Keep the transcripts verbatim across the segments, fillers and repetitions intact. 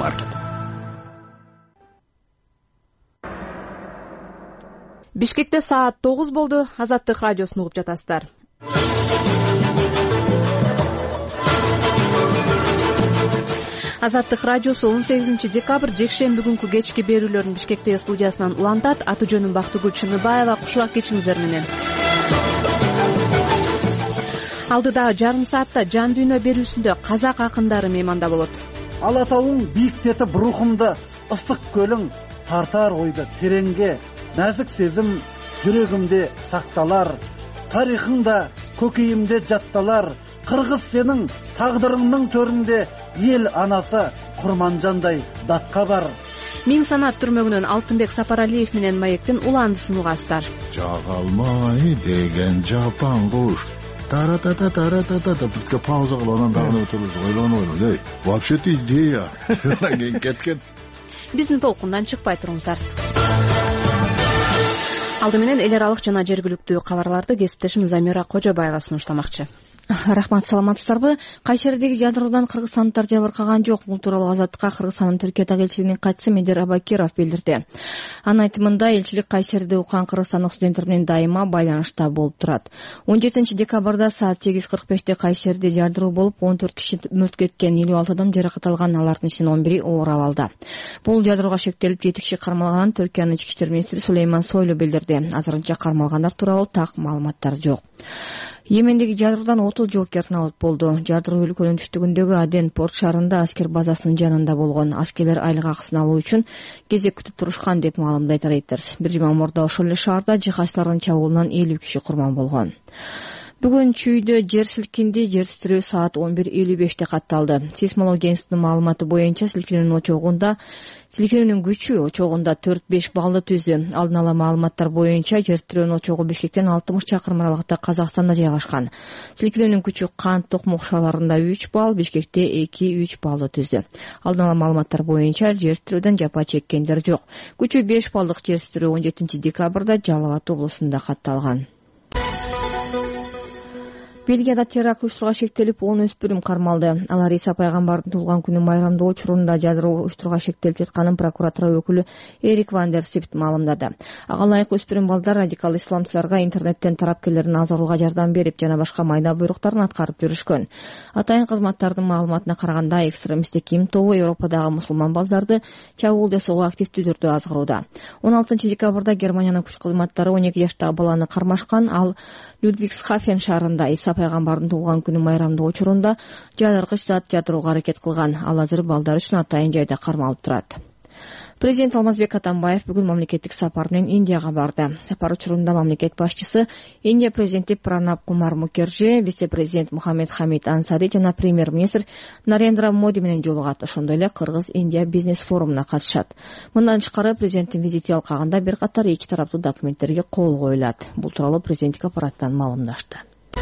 жаңылыктар. Бишкекте саат тогуз болду. Азаттык радиосун угуп жатасыздар. Азаттык радиосу он сегизинчи декабрь жекшемби күнкү кечки берүүлөрүн Бишкектеги студиясынан улантат. Аты жөнүм Бактыгүл Чыныбаева. Кушулап кечиңиздер менен. Алдыдагы жарым саатта жан дүйнө берүүсүндө казак акындары мейманда болот. Ала тауың бийиктетип рухумду, ыстык көлүң тартар ойду тереңге, назик сезим жүрөгүмдө сакталар, тарыхыңда көкейимде жатталар. Кыргыз сенин тагдырыңдын төрүндө эл анасы Курманжандай датка бар. Миң санат түрмөгүнөн Алтынбек Сапаралиев менен Маектин уландысын угасыздар. Жагалмай деген жапан куш тара-та-та тара-та-та бүткө пауза кылып анан дагы отурубуз ойлонуп ойлойт. Эй, вообще-то идея. Анан кийин кеткен. Биздин толкундан чыкпай туруңуздар. Алды менен эл аралык жана жергиликтүү кабарларды кесиптешим Замира Кожобаева сунуштамакчы. Рахмат, саламатсыздарбы? Кайшердеги ядроодон кыргызстандыктар жабыркаган жок. Бул тууралуу Азаттыкка Кыргызстандын Түркиядагы элчилигинин катчысы Медер Абакиров билдирди. Анын айтымында элчилик Кайшерде уккан кыргызстандык студенттер менен дайыма байланышта болуп турат. он жетинчи декабрда саат сегиз кырк беште Кайшерде ядроо болуп он төрт киши мөрт кеткен, элүү алты адам жаракат алган, алардын ичинен он бири оор абалда. Бул ядрога шектелип жети киши кармалганын Түркиянын ички иштер министри Сулейман Сойлу билдирди. Азырынча кармалгандар тууралуу так маалыматтар жок. Йемендеги ядродон отуз жоокер алып болду. Ядро өлкөнүн түштүгүндөгү Аден порт шаарында аскер базасынын жанында болгон. Аскерлер айлык акысын алуу үчүн кезек күтүп турушкан деп маалымдайт Reuters. Бир жума мурда ошол эле шаарда жихадчылардын чабуулунан элүү киши курман болгон. Бүгүн Чүйдө жер силкинди. Жер титирөө саат он бир элүү беште катталды. Сейсмология институтунун маалыматы боюнча силкинүүнүн очогунда силкинүүнүн күчү очогунда төрт беш баллы түздү. Алдын ала маалыматтар боюнча жер титирөөнүн очогу Бишкектен алтымыш чакырым аралыкта Казакстанда жайгашкан. Силкинүүнүн күчү Кант Токмок шаарларында үч балл, Бишкекте эки үч баллы түздү. Алдын ала маалыматтар боюнча жер титирөөдөн жапа чеккендер жок. Күчү беш баллдык жер титирөө он жетинчи декабрда Жалал Абад облусунда катталган. Бельгияда теракт уюштурууга шектелип он өспүрүм кармалды. Алар Иса пайгамбардын туулган күнү майрамдоо учурунда жадыроо уюштурууга шектелип жатканын прокуратура өкүлү Эрик Ван дер Сипт маалымдады. Ага ылайык өспүрүм балдар радикал исламчыларга интернеттен тарапкерлерин азырууга жардам берип жана башка майда буйруктарын аткарып жүрүшкөн. Атайын кызматтардын маалыматына караганда экстремисттик Ким тобу Европадагы мусулман балдарды чабуул жасоого активдүү түрдө азгырууда. он алтынчы декабрда Германиянын күч кызматтары он эки жаштагы баланы кармашкан. Ал Людвигсхафен шаарында Иса пайгамбардын туулган күнү майрамдоо учурунда жадыргыч зат жадырууга аракет кылган. Ал азыр балдар үчүн атайын жайда кармалып турат. Президент Алмазбек Атамбаев бүгүн мамлекеттик сапар менен Индияга барды. Сапар учурунда мамлекет башчысы Индия президенти Пранаб Кумар Мукерджи, вице-президент Мухаммед Хамид Ансари жана премьер-министр Нарендра Моди менен жолугат. Ошондой эле Кыргыз-Индия бизнес форумуна катышат. Мындан тышкары президенттин визити алкагында бир катар эки тараптуу документтерге кол коюлат. Бул тууралуу президенттик аппараттан маалымдашты.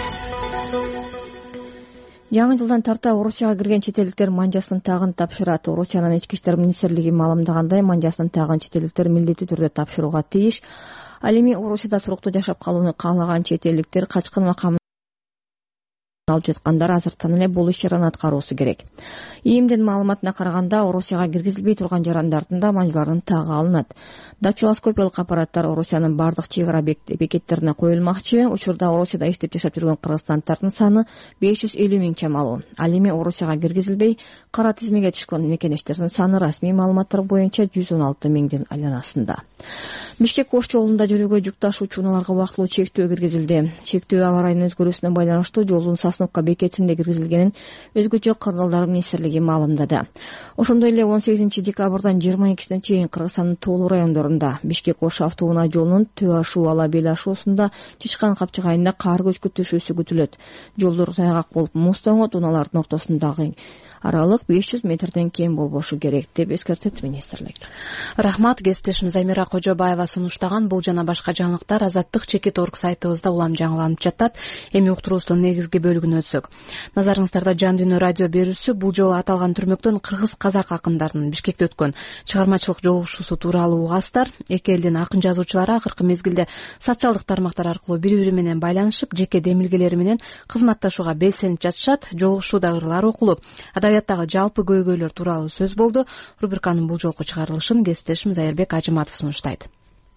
Жаңы жылдан тарта Орусияга кирген чет элдиктер манжасын тагын тапшырат. Орусиянын ички иштер министрлиги маалымдагандай, манжасын тагын чет элдиктер милдеттүү түрдө тапшырууга тийиш. Ал эми Орусияда туруктуу жашап калууну каалаган чет элдиктер качкын макамын алып жаткандар азыртан эле бул иш-чараны аткаруусу керек. ИИМдин маалыматына караганда, Орусияга киргизилбей турган жарандардын да манжаларын тагы алынат. Дактилоскопиялык аппараттар Орусиянын бардык чек ара бекеттерине коюлмакчы. Учурда Орусияда иштеп жашап жүргөн кыргызстандыктардын саны беш жүз элүү миң чамалуу. Ал эми Орусияга киргизилбей кара тизмеге түшкөн мекенештердин саны расмий маалыматтар боюнча жүз он алты миңдин айланасында. Бишкек-Ош жолунда жүрүүгө жүк ташуучу унааларга убактылуу чектөө киргизилди. Чектөө аба райынын өзгөрүүсүнө байланыштуу жолдун Сосновка бекетинде киргизилгенин өзгөчө кырдаалдар министрлиги маалымдады. Ошондой эле он сегизинчи декабрдан жыйырма экисине чейин Кыргызстандын тоолуу райондорунда Бишкек-Ош автоунаа жолунун Төө ашуу Ала Бел ашуусунда Чычкан капчыгайында кар көчкү түшүүсү күтүлөт. Жолдор тайгак болуп муз тоңот, унаалардын ортосундагы аралык беш жүз метрден кем болбошу керек деп эскертет министрлик. Рахмат, кесиптешим Замира Кожобаева сунуштаган бул жана башка жаңылыктар Азаттык чекит точка орг сайтыбызда улам жаңыланып жатат. Эми уктуруубуздун негизги бөлүгүнө өтсөк. Назарыңыздарда Жан дүйнө радио берүүсү бул жолу аталган түрмөктөн кыргыз-казак акындарынын Бишкекте өткөн чыгармачылык жолугушуусу тууралуу угасыздар. Эки элдин акын жазуучулары акыркы мезгилде социалдык тармактар аркылуу бири-бири менен байланышып, жеке демилгелери менен кызматташууга белсенип жатышат. Жолугушууда ырлар окулуп, Адабияттагы жалпы көйгөйлөр тууралуу сөз болду. Рубриканын бул жолку чыгарылышын кесиптешим Зайырбек Ажыматов сунуштайт.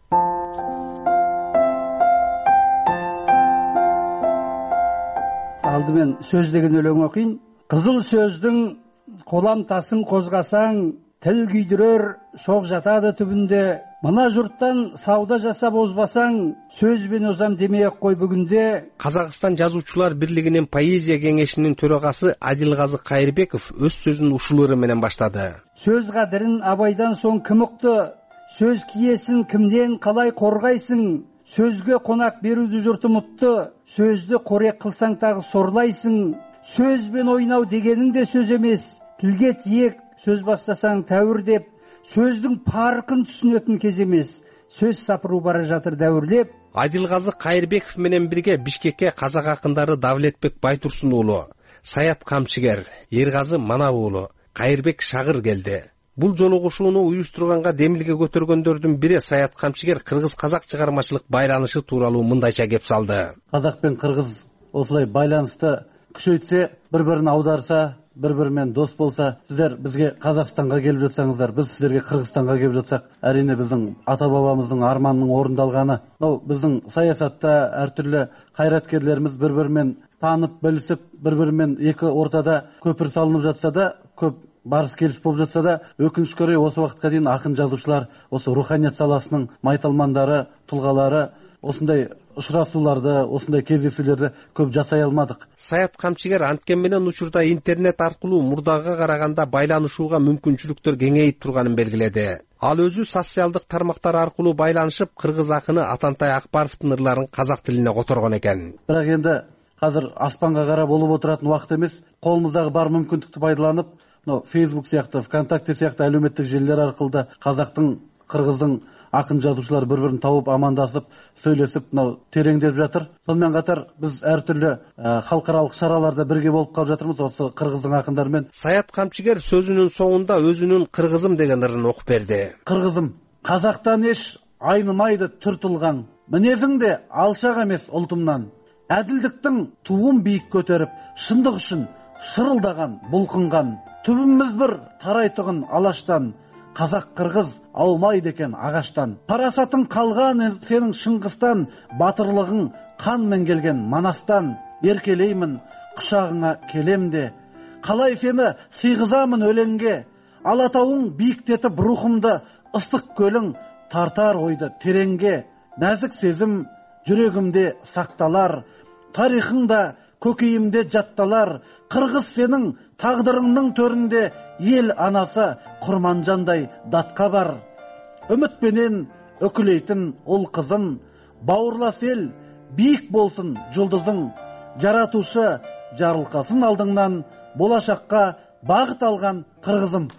Алдымен сөз деген өлең окуйн. Кызыл сөздүн колам тасын козгасаң, тил күйдүрөр шок жатады түбүндө. Мына журттан сауда жасап озбасаң, сөзбен озам демей-ак кой бүгүндө. Казакстан жазуучулар бирлигинин поэзия кеңешинин төрагасы Адилгазы Кайырбеков өз сөзүн ушул ыры менен баштады. Сөз кадырын абайдан соң ким укту? Сөз киесин кимден калай коргайсың? Сөзгө конак берүүдү журт умутту. Сөздү корек кылсаң тагы сорлайсың. Сөзбен ойнау дегениң де сөз эмес. Тилге тиек сөз бастасаң тәуір деп. Сөздің паркын түсінетін кез емес. Сөз сапыруу бара жатыр дәуірлеп. Адилгазы Кайырбеков менен бирге Бишкекке казак акындары Давлетбек Байтурсун уулу, Саят Камчыгер, Эргазы Манап уулу, Кайырбек Шагыр келди. Бул жолугушууну уюштурганга демилге көтөргөндөрдүн бири Саят Камчыгер кыргыз-казак чыгармачылык байланышы тууралуу мындайча кеп салды. Казак пен кыргыз осылай байланышты күчөйтсө, бири-бирин аударса, бір-бірімен дос болса, сіздер бізге Қазақстанға келіп жатсаңыздар, біз сіздерге Қырғызстанға келіп жатсақ, әрине біздің ата-бабамыздың арманының орындалғаны. Мынау біздің саясатта әртүрлі қайраткерлеріміз бір-бірімен танып, білісіп, бір-бірімен екі ортада көпір салынып жатса да, көп барыс келіс болып жатса да, өкінішке орай осы уақытқа дейін ақын жазушылар, осы руханият саласының майталмандары, тұлғалары осындай ұшырасуларды, осындай кездесулерді көп жасай алмадық. Саят Камчыгер анткен менен учурда интернет аркылуу мурдага караганда байланышууга мүмкүнчүлүктөр кеңейип турганын белгиледи. Ал өзү социалдык тармактар аркылуу байланышып, кыргыз акыны Атантай Акбаровдун ырларын казак тилине которгон экен. Бирок энди азыр аспанга карап болуп отуратын убакыт эмес. Колумуздагы бар мүмкүндүктү пайдаланып, мына Facebook сыяктуу, ВКонтакте сыяктуу әлеуметтик желилер аркылуу да казактын, кыргыздын акын жазуучулар бір-бірін тауып, амандасып, сөйлесіп, мынау тереңдеп жатыр. Сонымен қатар біз әртүрлі халықаралық шараларда бірге болып қалып жатырмыз осы кыргыздың акындарымен. Саят Камчыгер сөзүнүн соңунда өзүнүн кыргызым деген ырын окуп берди. Кыргызым, казактан еш айнымайды түр тулган, мінезің де алшақ емес ұлтымнан. Әділдіктің туын биік көтеріп, шындық үшін шырылдаған, бұлқынған. Түбіміз бір тарайтығын алаштан. Қазақ қырғыз аумайды екен ағаштан. Парасатың қалған сенің Шыңғыстан, батырлығың қанмен келген Манастан. Еркелеймін, құшағыңа келемде, қалай сені сыйғызамын өлеңге. Алатауың биіктетіп рухымды, ыстық көлің тартар ойды тереңге. Нәзік сезім жүрегімде сақталар, тарихыңда көкейімде жатталар. Қырғыз сенің тағдырыңның төрінде, ел анасы Құрманжандай датқа бар. Үмітпенен өкілейтін ұл қызын, бауырлас ел биік болсын жұлдызың. Жаратушы жарылқасын алдыңнан, болашаққа бағыт алған қырғызым.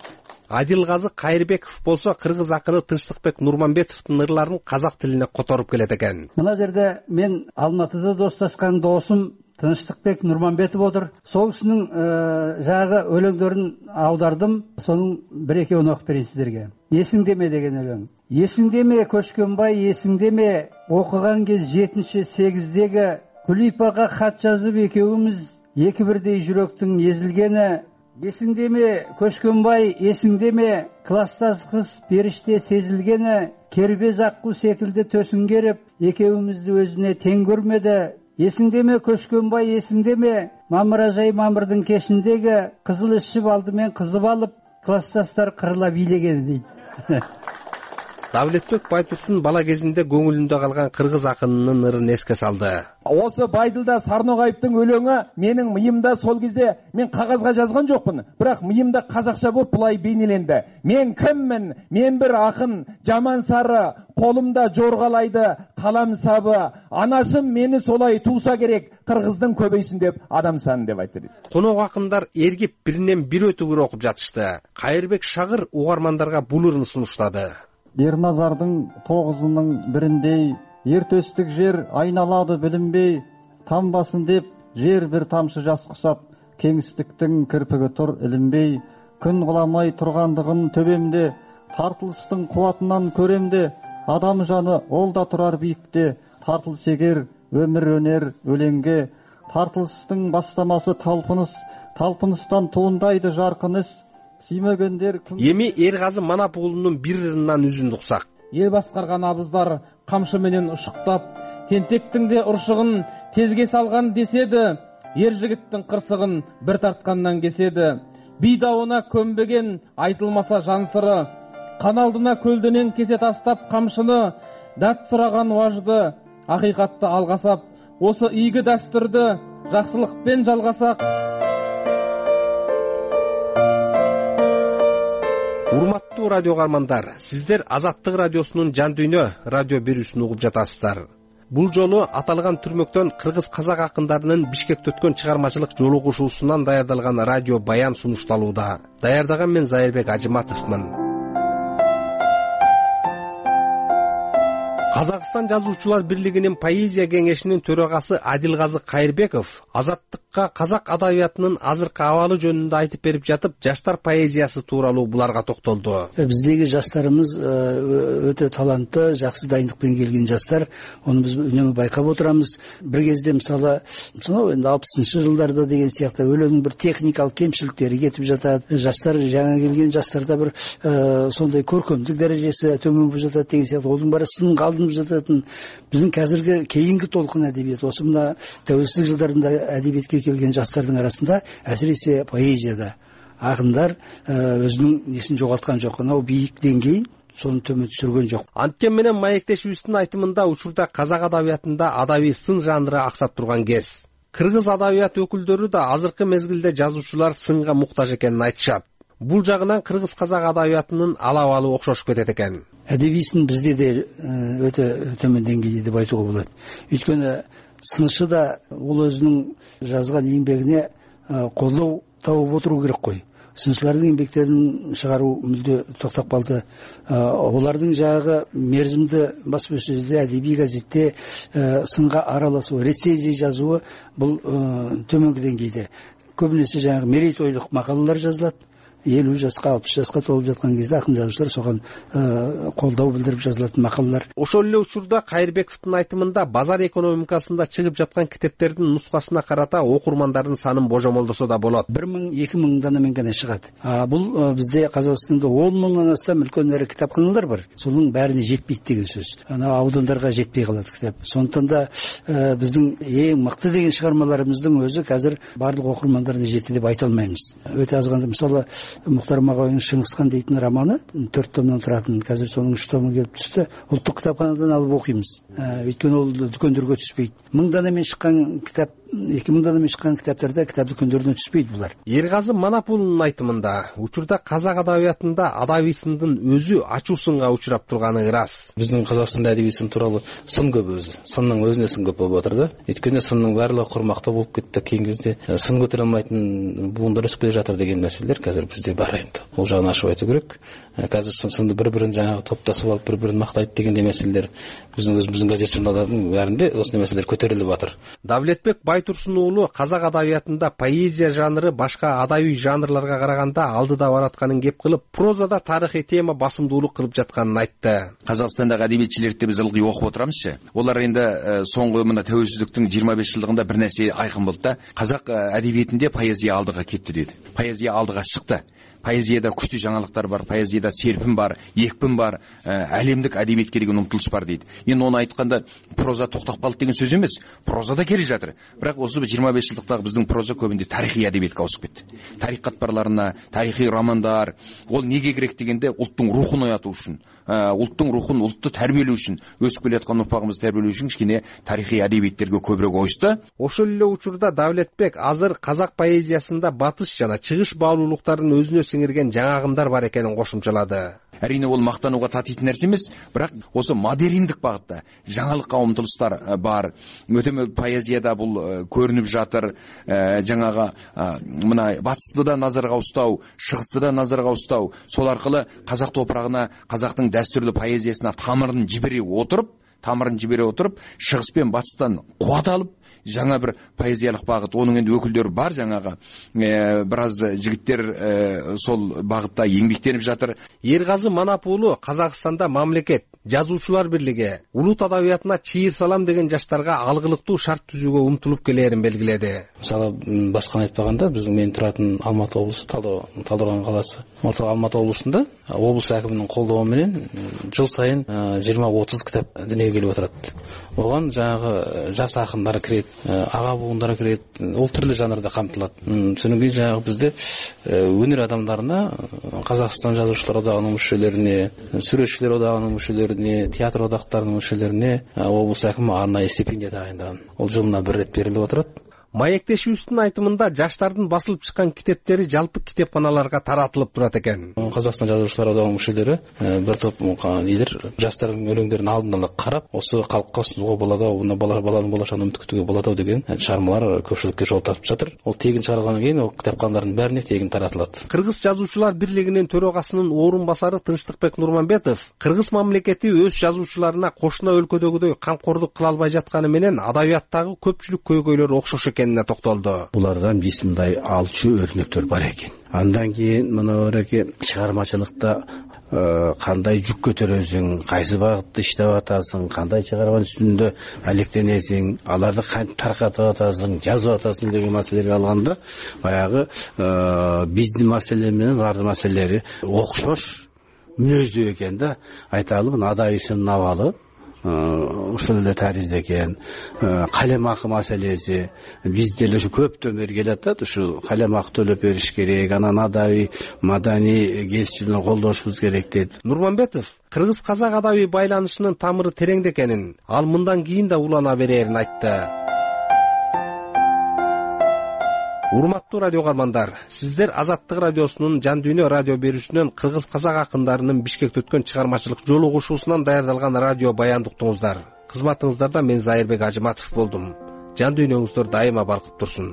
Адилгазы Кайырбеков болса кыргыз акыны Тынчтыкбек Нурманбетовдун ырларын казак тилине которуп келет экен. Мына жерде мен Алматыда досташкан досум Тынчтыкбек Нурманбетов отыр. Сол кишинин жагы өлөңдөрүн аудардым. Сонун бир экөөнү окуп берейин сиздерге. Есиңдеме деген өлөң. Есиңдеме Көчкөнбай, есиңдеме окуган кез жетинчи сегиздеги Күлипага хат жазып экөөбүз эки бирдей жүрөктүн езилгени. Есиңдеме Көчкөнбай, есиңдеме класстас кыз периште сезилгени. Кербез акку секилди төсүн керип, экөөбүздү өзүнө тең көрмөдү. Есіңдеме Көчкөнбай, есіңдеме мамыражай мамырдың кешіндегі қызыл ішіп алды мен қызып алып, класстастар қырыла билеген дейді. Давлетбек Байтурсун бала кезинде көңүлүндө калган кыргыз акынынын ырын эске салды. Осы Байдылда Сарноғайыптың өлеңі менің миымда сол кезде мен қағазға жазған жоқпын, бірақ миымда қазақша болып бұлай бейнеленді. Мен кіммін? Мен бір ақын, жаман сары, қолымда жорғалайды қалам сабы. Анашым мені солай туса керек, қырғыздың көбейсін деп адам саны деп айтты. Конок акындар эргип биринен бир өтүгүр окуп жатышты. Кайырбек Шагыр угармандарга бул ырын сунуштады. Ерназардың тоғызының біріндей, ертөстік жер айналады білінбей, тамбасын деп жер бір тамшы жас құсап, кеңістіктің кірпігі тұр ілінбей, күн құламай тұрғандығын төбемде, тартылыстың қуатынан көремде, адам жаны ол да тұрар биікте, тартылыс егер өмір өнер өлеңге, тартылыстың бастамасы талпыныс, талпыныстан туындайды жарқын іс, сүймегендер кім. Эми Эргазы Манап уулунун бир ырынан үзүн уксак. Ел басқарған абыздар қамшы менен ұшықтап, тентектің де ұршығын тезге салған деседі, ер жігіттің қырсығын бір тартқаннан кеседі. Бидауына көмбеген айтылмаса жансыры, қаналдына көлденен кесе тастап қамшыны, дәт сұраған уажды, ақиқатты алғасап, осы игі дәстүрді жақсылықпен жалғасақ. Урматтуу радио кармандар, сиздер Азаттык радиосунун Жан дүйнө радио берүүсүн угуп жатасыздар. Бул жолу аталган түрмөктөн кыргыз казак акындарынын Бишкекте өткөн чыгармачылык жолугушуусунан даярдалган радио баян сунушталууда. Даярдаган мен Зайырбек Ажыматовмун. Казакстан жазуучулар бирлигинин поэзия кеңешинин төрагасы Адилгазы Кайырбеков Азаттыкка казак адабиятынын азыркы абалы жөнүндө айтып берип жатып, жаштар поэзиясы тууралуу буларга токтолду. Биздеги жаштарыбыз өтө таланттуу, жакшы дайындык менен келген жаштар, аны биз үнөмө байкап отурабыз. Бир кезде мисалы, энди алпысынчы жылдарда деген сыяктуу өлөнүн бир техникалык кемчиликтери кетип жатат. Жаштар жаңа келген жаштарда бир сондай көркөмдүк дарежеси төмөн болуп жатат деген сыяктуу. Олдун баары сынга алынып жататын. Биздин казыркы кейинги толкун адебият, осы мына тәуелсиздик жылдарында әдебиетке келген жастардың арасында, әсіресе поэзияда ақындар өзінің несін жоғалтқан жоқ, анау биік деңгейін соны төмен түсірген жоқ. Анткен менен маектешибиздин айтымында учурда казак адабиятында адаби сын жанры аксап турган кез. Кыргыз адабият өкүлдөрү да азыркы мезгилде жазуучулар сынга муктаж экенин айтышат. Бул жагынан кыргыз казак адабиятынын алабалы окшошуп кетет экен. Әдебиесін бізде де өте төмен деңгейде деп айтуға болады. Өйткені сыншы да ол өзінің жазған еңбегіне қолдау тауып отыру керек қой. Сыншылардың еңбектерін шығару мүлде тоқтап қалды. Олардың жағы мерзімді баспасөзде, әдеби газетте сынға араласуы, рецензия жазуы бұл төменгі деңгейде. Көбінесе жаңағы мерейтойлық мақалалар жазылады. елу жасқа, алпыс жасқа толып жатқан кезде ақын жазушылар соған қолдау білдіріп жазылатын мақалалар. Ошол эле учурда Кайырбековдун айтымында базар экономикасында чыгып жаткан китептердин нускасына карата окурмандардын санын божомолдосо да болот. бир миң эки миң данамен гана чыгат. А бул бизде Казакстанда он мыңдан астам үлкөн ири китапканалар бар. Сонун бәріне жетпейт деген сөз. Ана аудандарга жетпей калат китап. Сондықтан да биздин эң мыкты деген чыгармаларыбыздын өзү қазір барлык окурмандарына жетти деп айта алмаймыз. Өтө аз гана мисалы Мұхтар Мағауиннің Шыңғысхан дейтін романы төрт томнан тұратын, қазір соның үш томы келіп түсті. Ұлттық кітапханадан алып оқимыз. Өйткені ол дүкендерге түспейді. Мың данамен шыққан кітап, эки миң данамен шыққан кітаптарда кітап дүкендерден түспейді бұлар. Эргазы Манап уулунун айтымында учурда казак адабиятында адаби сындын өзү ачуу сынга учурап турганы ырас. Биздин Казакстанда адабий сын тууралуу сын көп өзү. Сынның өзүнө сын көп болуп атыр да. Өйткөнү сынның баардыгы курмактуу болуп кетти. Кийинки кезде сын көтөрө алмайтын буундар өсүп келе жатыр деген нерселер қазір бізде бар енді. Ол жағын ашып айту керек. Қазір сынды бір-бірін жаңағы топтасып алып, бір-бірін мақтайды деген мәселелер біздің өзіміздің газет журналдардың бәрінде осындай мәселелер көтеріліп жатыр. Давлетбек Байтурсун уулу казак адабиятында поэзия жанры башка адаби жанрларга караганда алдыда баратканын кеп кылып, прозада тарыхый тема басымдуулук кылып жатканын айтты. Казакстандагы адебиетчилерди биз ылгый окуп отурамызчы. Олар енді соңғы мына тәуелсіздіктің жыйырма беш жылдығында бір нәрсе айқын болды да, қазақ әдебиетінде поэзия алдыға кетті деді. Поэзия алдыға шықты. Поэзияда күшті жаңалықтар бар, поэзияда серпін бар, екпін бар, әлемдік әдебиетке деген ұмтылыс бар дейді. Енді оны айтқанда проза тоқтап қалды деген сөз емес. Проза да келе жатыр. Бірақ осы жиырма беш жылдықтағы біздің проза көбінде тарихи әдебиетке ауысып кетті. Тарих қатпарларына, тарихи романдар, ол неге керек дегенде ұлттың рухын ояту үшін, ұлттың рухын, ұлтты тәрбиелеу үшін, өсіп келе жатқан ұрпағымызды тәрбиелеу үшін кішкене тарихи әдебиеттерге көбірек ойысты. Ошол эле учурда Давлетбек азыр казак поэзиясында батыш жана чыгыш баалуулуктарын өзүнө сиңирген жаңа агымдар бар экенин кошумчалады. Әрине ол мақтануға татитын нәрсе емес, бірақ осы модерндік бағытта жаңалыққа ұмтылыстар бар. Өте поэзияда бұл көрініп жатыр. Жаңағы мына батысты да назарға ұстау, шығысты да назарға ұстау, сол арқылы қазақ топырағына, қазақтың дәстүрлі поэзиясына тамырын жібере отырып, тамырын жібере отырып, шығыс пен батыстан қуат алып, жаңа бір поэзиялық бағыт. Оның енді өкілдері бар, жаңағы біраз жігіттер сол бағытта еңбектеніп жатыр. Ерғазы Манап уулу Қазақстанда мамлекет, жазуучулар бирлиги, улут адабиятына чыйыр салам деген жаштарга алгылыктуу шарт түзүүгө умтулуп келерин белгиледи. Мисалы башканы айтпаганда, биздин мен туратын Алматы облусу, Талдықорған қаласы. Алматы облусунда облус әкімінің колдоо менен жыл сайын жыйырма отуз китап дүнүйөгө келип отурат. Оған жаңағы жас акындар кирет, ага буундар кирет, ол түрлүү жанрда камтылат. Сонун кийин жаңағы бизде өнөр адамдарына, Қазақстан жазуучулар одагынын мүшөлөрүнө, сүрөтчүлөр одагынын мүшөлөрүнө, театр одактарынын мүшөлөрүнө облус әкими арнайы стипендия тагайындаган. Ол жылына бир рет берилип отурат. Маектешүүбүздүн айтымында жаштардын басылып чыккан китептери жалпы китепканаларга таратылып турат экен. Казакстан жазуучулар одагынын мүшөлөрү бир топ идир жаштардын өлөңдөрүн алдын ала карап, осы калкка сунууга болот, мына баланын болочогун үмүт күтүүгө болот деген чыгармалар көпчүлүккө жол тартып жатыр. Ол тегин чыгарылгандан кийин ол китепканалардын бээрине тегин таратылат. Кыргыз жазуучулар бирлигинин төрагасынын орун басары Тынчтыкбек Нурманбетов Кыргыз мамлекети өз жазуучуларына кошуна өлкөдөгүдөй камкордук кыла албай жатканы менен адабияттагы көпчүлүк көйгөйлөр окшош экенине токтолду. Булардан биз мындай алчу өрнөктөр бар экен. Андан кийин мына ореке чыгармачылыкта кандай жүк көтөрөсүң, кайсы багытта иштеп атасың, кандай чыгарманын үстүндө алектенесиң, аларды кантип таркатып атасың, жазып атасың деген маселелерге алганда, баягы биздин маселе менен алардын маселелери окшош мүнөздүү экен да. Айталы, мына адабийсынын абалы ушул эле таризде экен. Калем акы маселеси бизде эле ушу көптөн бери келет да, ушу калем акы төлөп бериш керек, анан адабий маданий кесиптүүнү колдошубуз керек дейт. Нурманбетов кыргыз-казак адабий байланышынын тамыры тереңде экенин, ал мындан кийин да улана берерин айтты. Урматтуу радио каармандар, сиздер Азаттык радиосунун Жан Дүйнө радио берүүсүнөн кыргыз-казак акындарынын Бишкекте өткөн чыгармачылык жолугушуусунан даярдалган радио баяндыктыңыздар. Кызматыңыздарда мен Зайырбек Ажыматов болдум. Жан дүйнөңүздөр дайыма балкып турсун.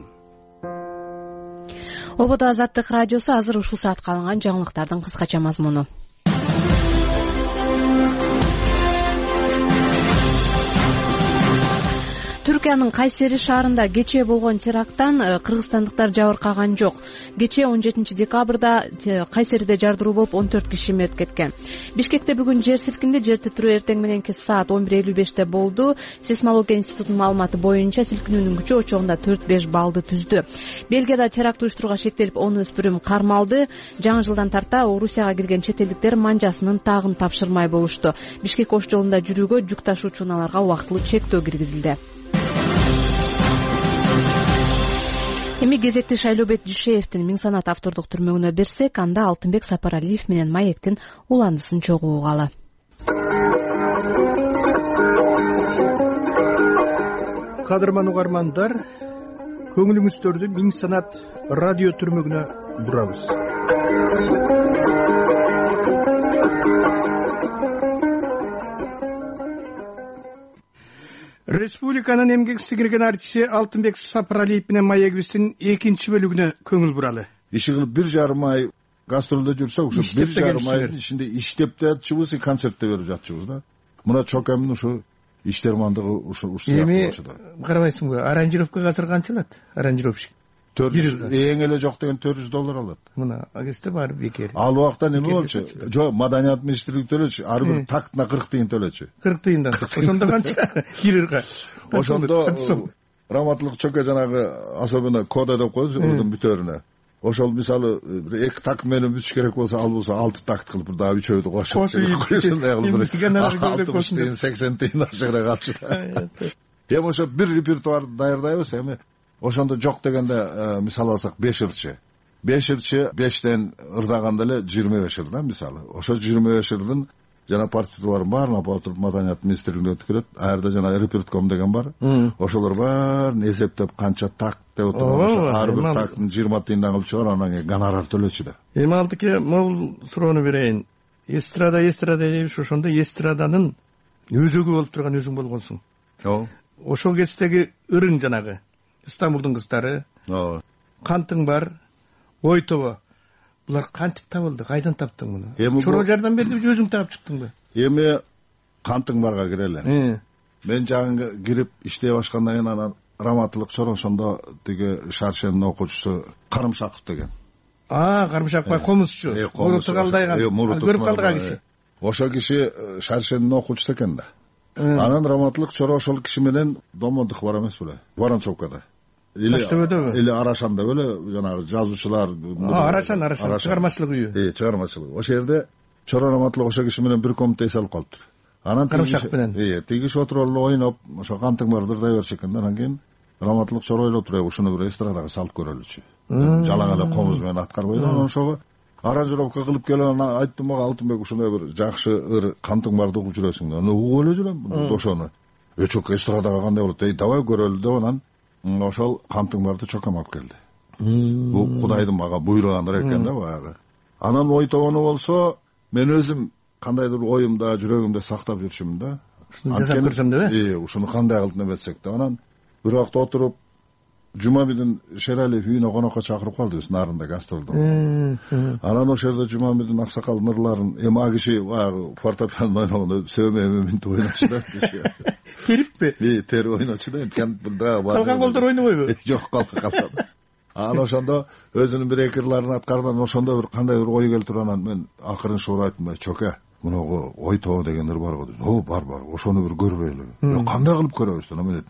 Ободо Азаттык радиосу азыр ушул саатка алынган жаңылыктардын кыскача мазмуну. Түркиянын Кайсери шаарында кечээ болгон теракттан кыргызстандыктар жабыркаган жок. Кечээ он жетинчи декабрда Кайсериде жардыруу болуп он төрт киши мерт кеткен. Бишкекте бүгүн жер силкинди. Жер титирөө эртең мененки саат он бир элүү беште болду. Сейсмология институтунун маалыматы боюнча силкинүүнүн күчү очогунда төрт беш баллды түздү. Бельгияда теракт уюштурууга шектелип он өспүрүм кармалды. Жаңы жылдан тарта Орусияга кирген чет элдиктер манжасынын тагын тапшырмай болушту. Бишкек Ош жолунда жүрүүгө жүк ташуучу унааларга убактылуу чектөө киргизилди. Эми кезекти Шайлообек Дүйшеевдин Миң санат автордук түрмөгүнө берсек, анда Алтынбек Сапаралиев менен Маектин уландысын чогуу угалы. Кадырман угармандар, көңүлүңүздөрдү Миң санат радио түрмөгүнө бурабыз. Республиканын эмгек сиңирген артисти Алтынбек Сапаралиев менен Маегибиздин экинчи бөлүгүнө көңүл буралы. Иши кылып бир жарым ай гастролдо жүрсөк, ушу бир жарым айдын ичинде иштеп да жатчыбыз, концертте берип жатчыбыз да. Мына чокемдин ушу иштермандыгы ушу ушу эми карабайсыңбы, аранжировка азыр канча алат? Аранжировщик төрт жүз эң эле жок деген төрт жүз доллар алат. Мына агесте бар бекер. Ал убакта неме болчу? Жок, маданият министрлиги төлөчү, ар бир тактына кырк тыйын төлөчү. кырк тыйындан. Ошондо канча кирирга? Ошондо раматлык чоке жанагы особенно кода деп коебуз ырдын бүтөрүнө. Ошол мисалы эки такт менен бүтүш керек болсо, ал болсо алты такт кылып дагы үчөөдү кошуп койсун алтымыш тыйын сексен тыйын ашыгыраак калчу. Эми ошо бир репертуарды даярдайбыз. Эми ошондо жок дегенде мисалы алсак беш ырчы. беш ырчы бештен ырдаганда эле жыйырма беш ыр да мисалы. Ошо жыйырма беш ырдын жана партитуларын баарын алып отуруп маданият министрлигине өткөрөт. Аерде жана репертуарком деген бар. Ошолор баарын эсептеп канча такт деп отуруп, ар бир такттын жыйырма тыйындан кылып чыгарып, анан кийин гонорар төлөчү да. Эми алтыке могул суроону берейин. Эстрада эстрада дейбиз, ошондо эстраданын өзөгү болуп турган өзүң болгонсуң. Ооба. Ошол кездеги ырың жанагы Стамбулдун кыздары, кантың бар, ойтобо. Булар кантип табылды? Кайдан таптың муну? Чорго жардам берди, өзүң таап чыктыңбы? Эми кантың барга кирели. Мен жагы кирип иштей башкандан кийин анан Раматылык Чоро ошондо тиги Шаршендин окуучусу Карымшаков деген. А, Карымшаков комузчу. Мурутук алдайган. Көрүп калдык ал киши. Ошол киши Шаршендин окуучусу экен да. Анан Раматылык Чоро ошол киши менен домодук бар эмес беле? Воронцовкада. Таштөбөдөбү? Или Арашанда беле, жанагы жазуучулар. Арашан, Арашан, чыгармачылык үйү. Э, чыгармачылык. Ошол жерде Чоро Раматылык ошол киши менен бир комнатада эс алып калыптыр. Анан Карымшак менен. Э, тиги киши отуруп эле ойноп, ошо кантың бар дырдай берчү экен да. Анан кийин Раматылык Чоро ойлоп туруп, ушуну бир эстрадага салып көрөлүчү. Жалаң эле комуз менен аткарбайт. Анан ошого аранжировка кылып келип анан айтты мага, Алтынбек ушундай бир жакшы ыр кантың барды угуп жүрөсүң да. Аны угуп эле жүрөм ошону. Э, чок эстрадага кандай болот? Эй, давай көрөлү деп анан ошол кантың барды чокам алып келди. Бул Кудайдын мага буйругандыр экен да баягы. Анан ой тобону болсо, мен өзүм кандайдыр оюмда, жүрөгүмдө сактап жүрчүмүн да. Жасап көрсөм деп э? Э, ушуну кандай кылып небетсек да. Анан бир убакта отуруп Жумамидин Шералиев үйүнө конокко чакырып калдыбыз, нарында гастролдо. Анан ошол жерде Жумамидин аксакал нурларын, эми а киши баягы фортепиано ойногондо сөймөйм минтип ойночу да. Териппи? Э, терип ойночу да. Калган колдор ойнобойбу? Жок, калган. Анан ошондо өзүнүн бир эки ырларын аткардан ошондо бир кандай бир ой келип туруп анан мен акырын шуура айттым, чоке, мунугу ой тобу деген ыр барго деп. О, бар бар, ошону бир көрбөйлү. Кандай кылып көрөбүз деп мен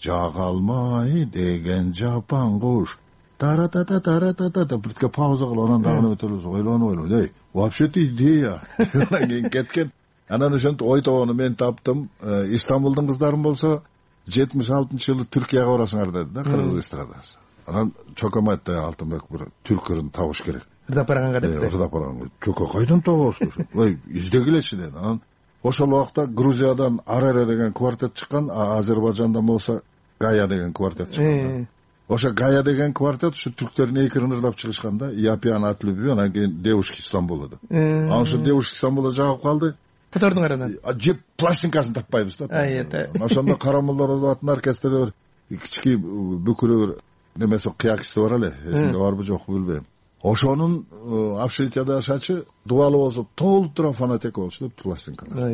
жагалмай деген жапан куш таратата таратата бирке пауза кылып анан дагы неме өтөлөбүз, ойлонуп ойлонуп, эй, вообще-то идея. Анан кийин кеткен. Анан ошентип ой тобуну мен таптым. Истамбулдун кыздарын болсо жетимиш алтынчы жылы Түркияга барасыңар деди да, кыргыз эстрадасы. Анан чоком айтты, Алтынбек бир түрк ырын табыш керек. Ырдап барганга депти. Ырдап барганга. Чоко кайдан табасыз? Ой, издегилечи деди. Анан ошол убакта Грузиядан Арере деген квартет чыккан, а Азербайжандан болсо Гая деген квартет чыккан. Ошо Гая деген квартет ушу түрктөрдүн эки ырын ырдап чыгышкан да. Япиан от любви, анан кийин Девушки Стамбула деп. Анан ошо Девушки Стамбула жагып калды. Котордуң аранан. Жеп пластинкасын таппайбыз да. Ошондо Карамулдар Озатовдун оркестрде бир кички бүкүрө бир немеси кыякысы бар эле, эсимде барбы жокпу билбейм. Ошонун общежитияда жашачы дубалы болсо толтура фонотека болчу да, пластинкалар.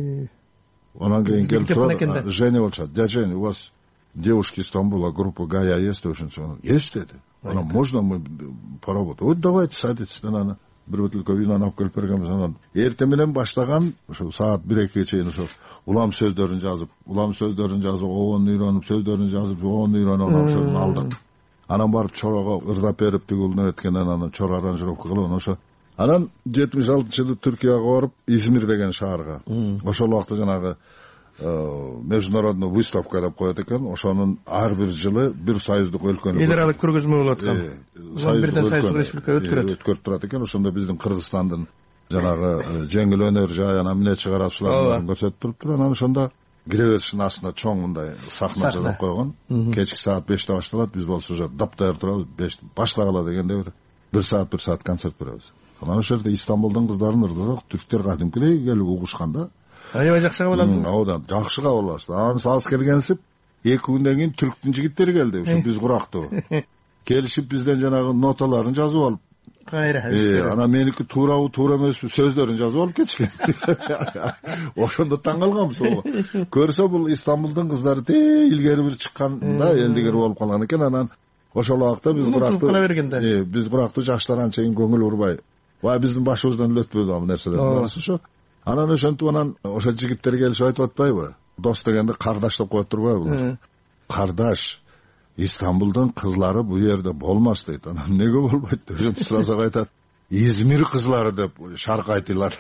Анан кийин келип турат, Женя болчу. Дядя Жень, у вас Девушки Стамбула, группа Гая есть? Есть деди. Анан можно мы поработаем? Вот давайте садитесь. Анан бир бөтөлкө винаны алып келип бергенбиз. Анан эртең менен баштаган ошо саат бир экиге чейин ошо улам сөздөрүн жазып, улам сөздөрүн жазып, оон үйрөнүп, сөздөрүн жазып, оон үйрөнүп, анан ошону алдык. Анан барып Чорого ырдап берип тигилне өткөндөн анан Чоро аранжировка кылып ошо. Анан жетимиш алтынчы жылы Түркияга барып, Измир деген шаарга. Ошол убакта жанагы международный выставка деп коет экен. Ошонун ар бир жылы бир союздук өлкөнү эл аралык көргөзмө болуп аткан. Бирден союздук республика өткөрөт. Өткөрүп турат экен. Ошондо биздин Кыргызстандын жанагы жеңил өнөр жайын эмне чыгарачларын көрсөтүп туруптур. Анан ошондо киреберишин астына чоң мындай сахна жасап койгон. Кечки саат беште башталат. Биз болсо уже даптайыр турабыз. беш баштагыла дегенде бир бир саат бир саат концерт беребиз. Анан ошол жерде Истамбулдун кыздарын ырдасак, түрктөр кадимкидей келип угушканда. Аябай жакшы кабыл алды. Абдан жакшы кабыл алды. Анан салыс келгенсип, эки күндөн кийин түрктүн жигиттери келди. Ошо биз курактуу. Келишип бизден жанагы ноталарын жазып алып. Кайра. Э, анан меники туурабы, туура эмеспи сөздөрүн жазып алып кетишкен. Ошондо таң калганбыз ого. Көрсө бул Истамбулдун кыздары те илгери бир чыкканда элдигер болуп калган экен. Анан ошол убакта биз курактуу. Э, биз курактуу жаштар анчейин көңүл урбай. Ва биздин башыбыздан эле өтпөдү ал нерселер. Ошо. Анан ошентип анан ошо жигиттер келишип айтып атпайбы? Дос дегенде кардаш деп коет турбайбы? Кардаш, Истамбулдун кызлары бу жерде болмас дейт. Анан эмнеге болбойт деп ошентип сурасак айтат. Измир кызлары деп шаркайтылар.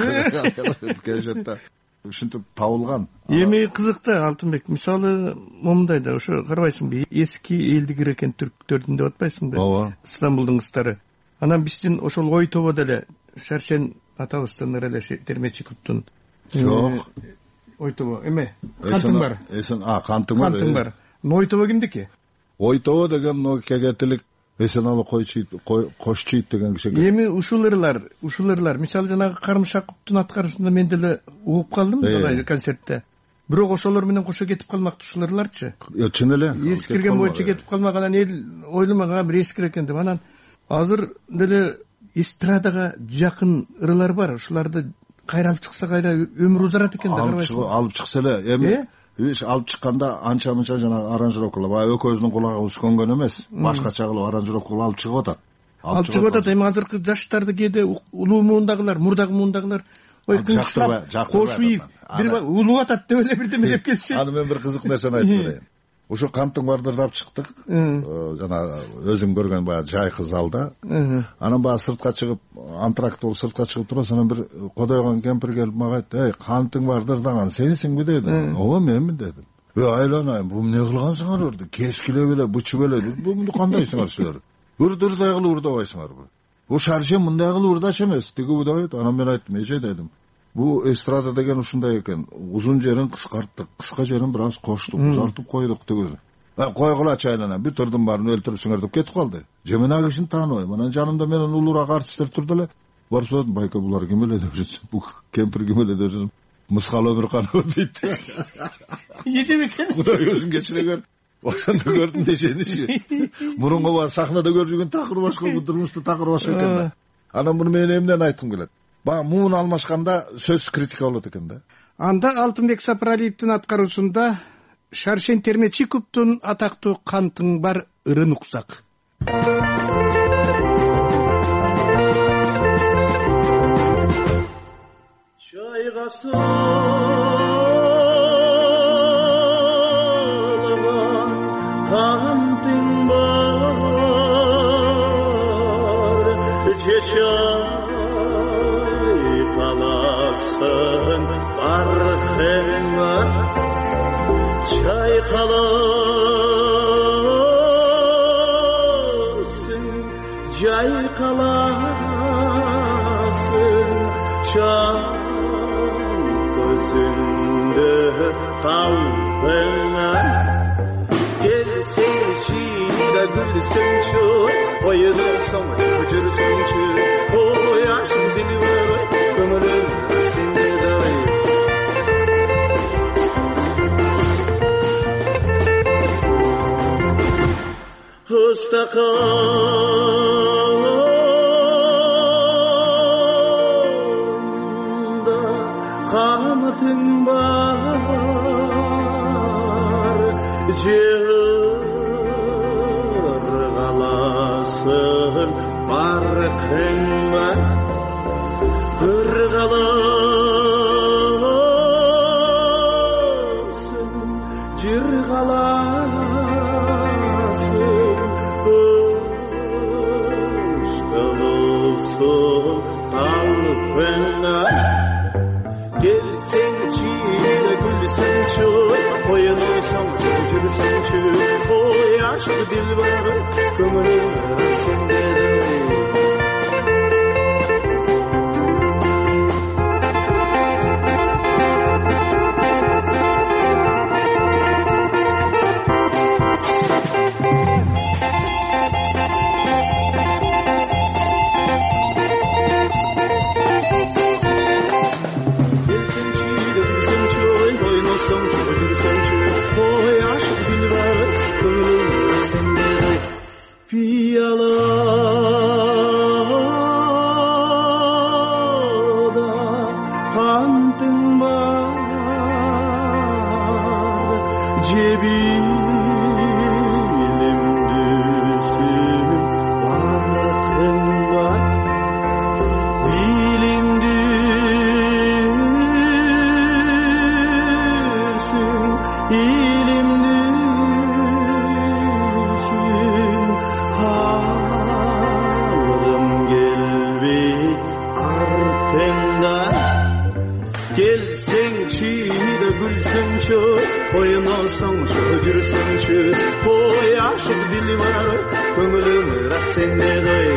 Ушинтип табылган. Эми кызыкты Алтынбек. Мисалы момундай да ошо карабайсыңбы? Эски элдигер экен түрктөрдүн деп атпайсыңбы? Ооба. Истамбулдун кыздары. Анан биздин ошол ой тобу деле Шаршен атабыздын эле Термечиковдун. Жок. Ой тобу эме? Кантың бар? Эсен, а, кантың бар. Кантың бар. Ой тобу кимдики? Ой тобу деген но кегетилик Эсеналы койчуйт, кошчуйт деген киши. Эми ушул ырлар, ушул ырлар, мисалы жанагы Карымшаковдун аткарышында мен деле угуп калдым да концертте. Бирок ошолор менен кошо кетип калмак ушул ырларчы. Yo, чын эле. Эскирген боюнча кетип калмаган эл ойломаган бир эскир экен деп. Анан азыр деле эстрадага жакын ырлар бар. Ушуларды кайра алып чыкса кайра өмүр узарат экен да карабайсың. Алып чыкса эле, эми алып чыкканда анча мынча жанагы аранжировкалар баягы экөөбүздүн кулагыбыз көнгөн эмес, башкача кылып аранжировкалар алып чыгып атат. Алып чыгып атат. Эми азыркы жаштарды кээде улуу муундагылар, мурдагы муундагылар ой кыңчылап кошуйп бир улуу атат деп эле бирдеме деп келишет. Аны мен бир кызык нерсени айтып берейин. Ошо канттын бардырды алып чыктык. Жана өзүң көргөн баягы жайкы залда. Анан баягы сыртка чыгып, антракт болуп сыртка чыгып турабыз. Анан бир кодойгон кемпир келип мага айтты: "Эй, канттың бардырдаган сенсиңби?" деди. "Ооба, менмин" дедим. "Эй, айланайын, бул эмне кылгансыңар деди. Кескилеп эле, бычып эле деди. Бул кандайсыңар силер? Үрдүрдай кылып урдабайсыңарбы? Бул шаршем мындай кылып урдач эмес" деги удабайт. Анан мен айттым: "Эже" дедим. Бу эстрада деген ушундай экен. Узун жерин кыскарттык, кыска жерин бир аз коштук, узартып койдук дегиз. А койгулачы айлана, бүт ырдын баарын өлтүрүпсүңөр деп кетип калды. Же мен ага кишини тааныбайм. Анан жанымда менен улуураак артисттер турду эле. Барып сурадым: "Байка, булар ким эле?" деп жүрсүм. "Бу кемпир ким эле?" деп жүрсүм. "Мыскал Өмүрканова" дейт. Эже бекен. Кудай өзүн кечирегөр. Ошондо көрдүм дешеничи. Мурунку баа сахнада көрүп жүргөн такыр башка, бу турмушта такыр башка экен да. Анан муну мен эмнени айткым келет? Баягы муун алмашканда сөз критика болот экен да. Анда Алтынбек Сапаралиевдин аткаруусунда Шаршен Термечиковдун атактуу "Кантың бар" ырын уксак. Kantың бар, чайқаласың барқыңа, чайқаласың, жайқаласың, шам көзіңді талпыңа. Sevçide gülsünçü, oyunursun, uçursunçu, o yaşın dili var, ömrün sende day. Ustakanda kamatın var, Irgalasın barkınma, ırgalasın, cirgalasın, ışkılısın talpına. Gelsen içine gülsün çöl, oyunursun, uçursun çöl, o yaşlı dilber, kömürün sende de. Piyalada kantın var, cebilim düşün barkın var, bilim düşün, ilim düşün, halım gelbi artında. Gelsen çiğde gülsün çöl, oynasan çocursun çöl, o yaşık dili var, kömülüm sende doy.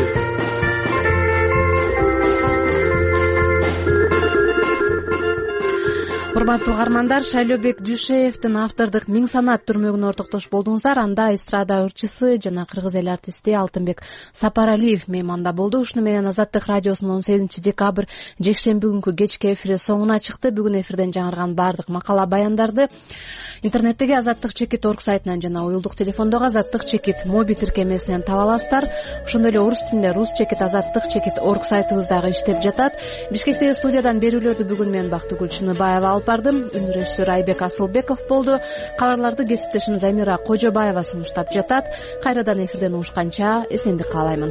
Урматтуу угармандар, Шайлообек Дүйшеевдин автордук Миң санат түрмөгүнө ортоктош болдуңуздар. Анда эстрада ырчысы жана кыргыз эл артисти Алтынбек Сапаралиев мейманда болду. Ушуну менен Азаттык радиосунун он сегизинчи декабрь жекшемби күнкү кечки эфири соңуна чыкты. Бүгүн эфирден жаңырган баардык макала баяндарды интернеттеги азаттык чекит орг сайтынан жана уюлдук телефондогу азаттык чекит моби тиркемесинен таба аласыздар. Ошондой эле орус тилинде рус чекит азаттык чекит орг сайтыбыз дагы иштеп жатат. Бишкектеги студиядан берүүлөрдү бүгүн мен Бактыгүл Чыныбаева алып бардым. Үн режиссеру Айбек Асылбеков болду. Кабарларды кесиптешим Замира Кожобаева сунуштап жатат. Кайрадан эфирден угушканча эсендик каалаймын.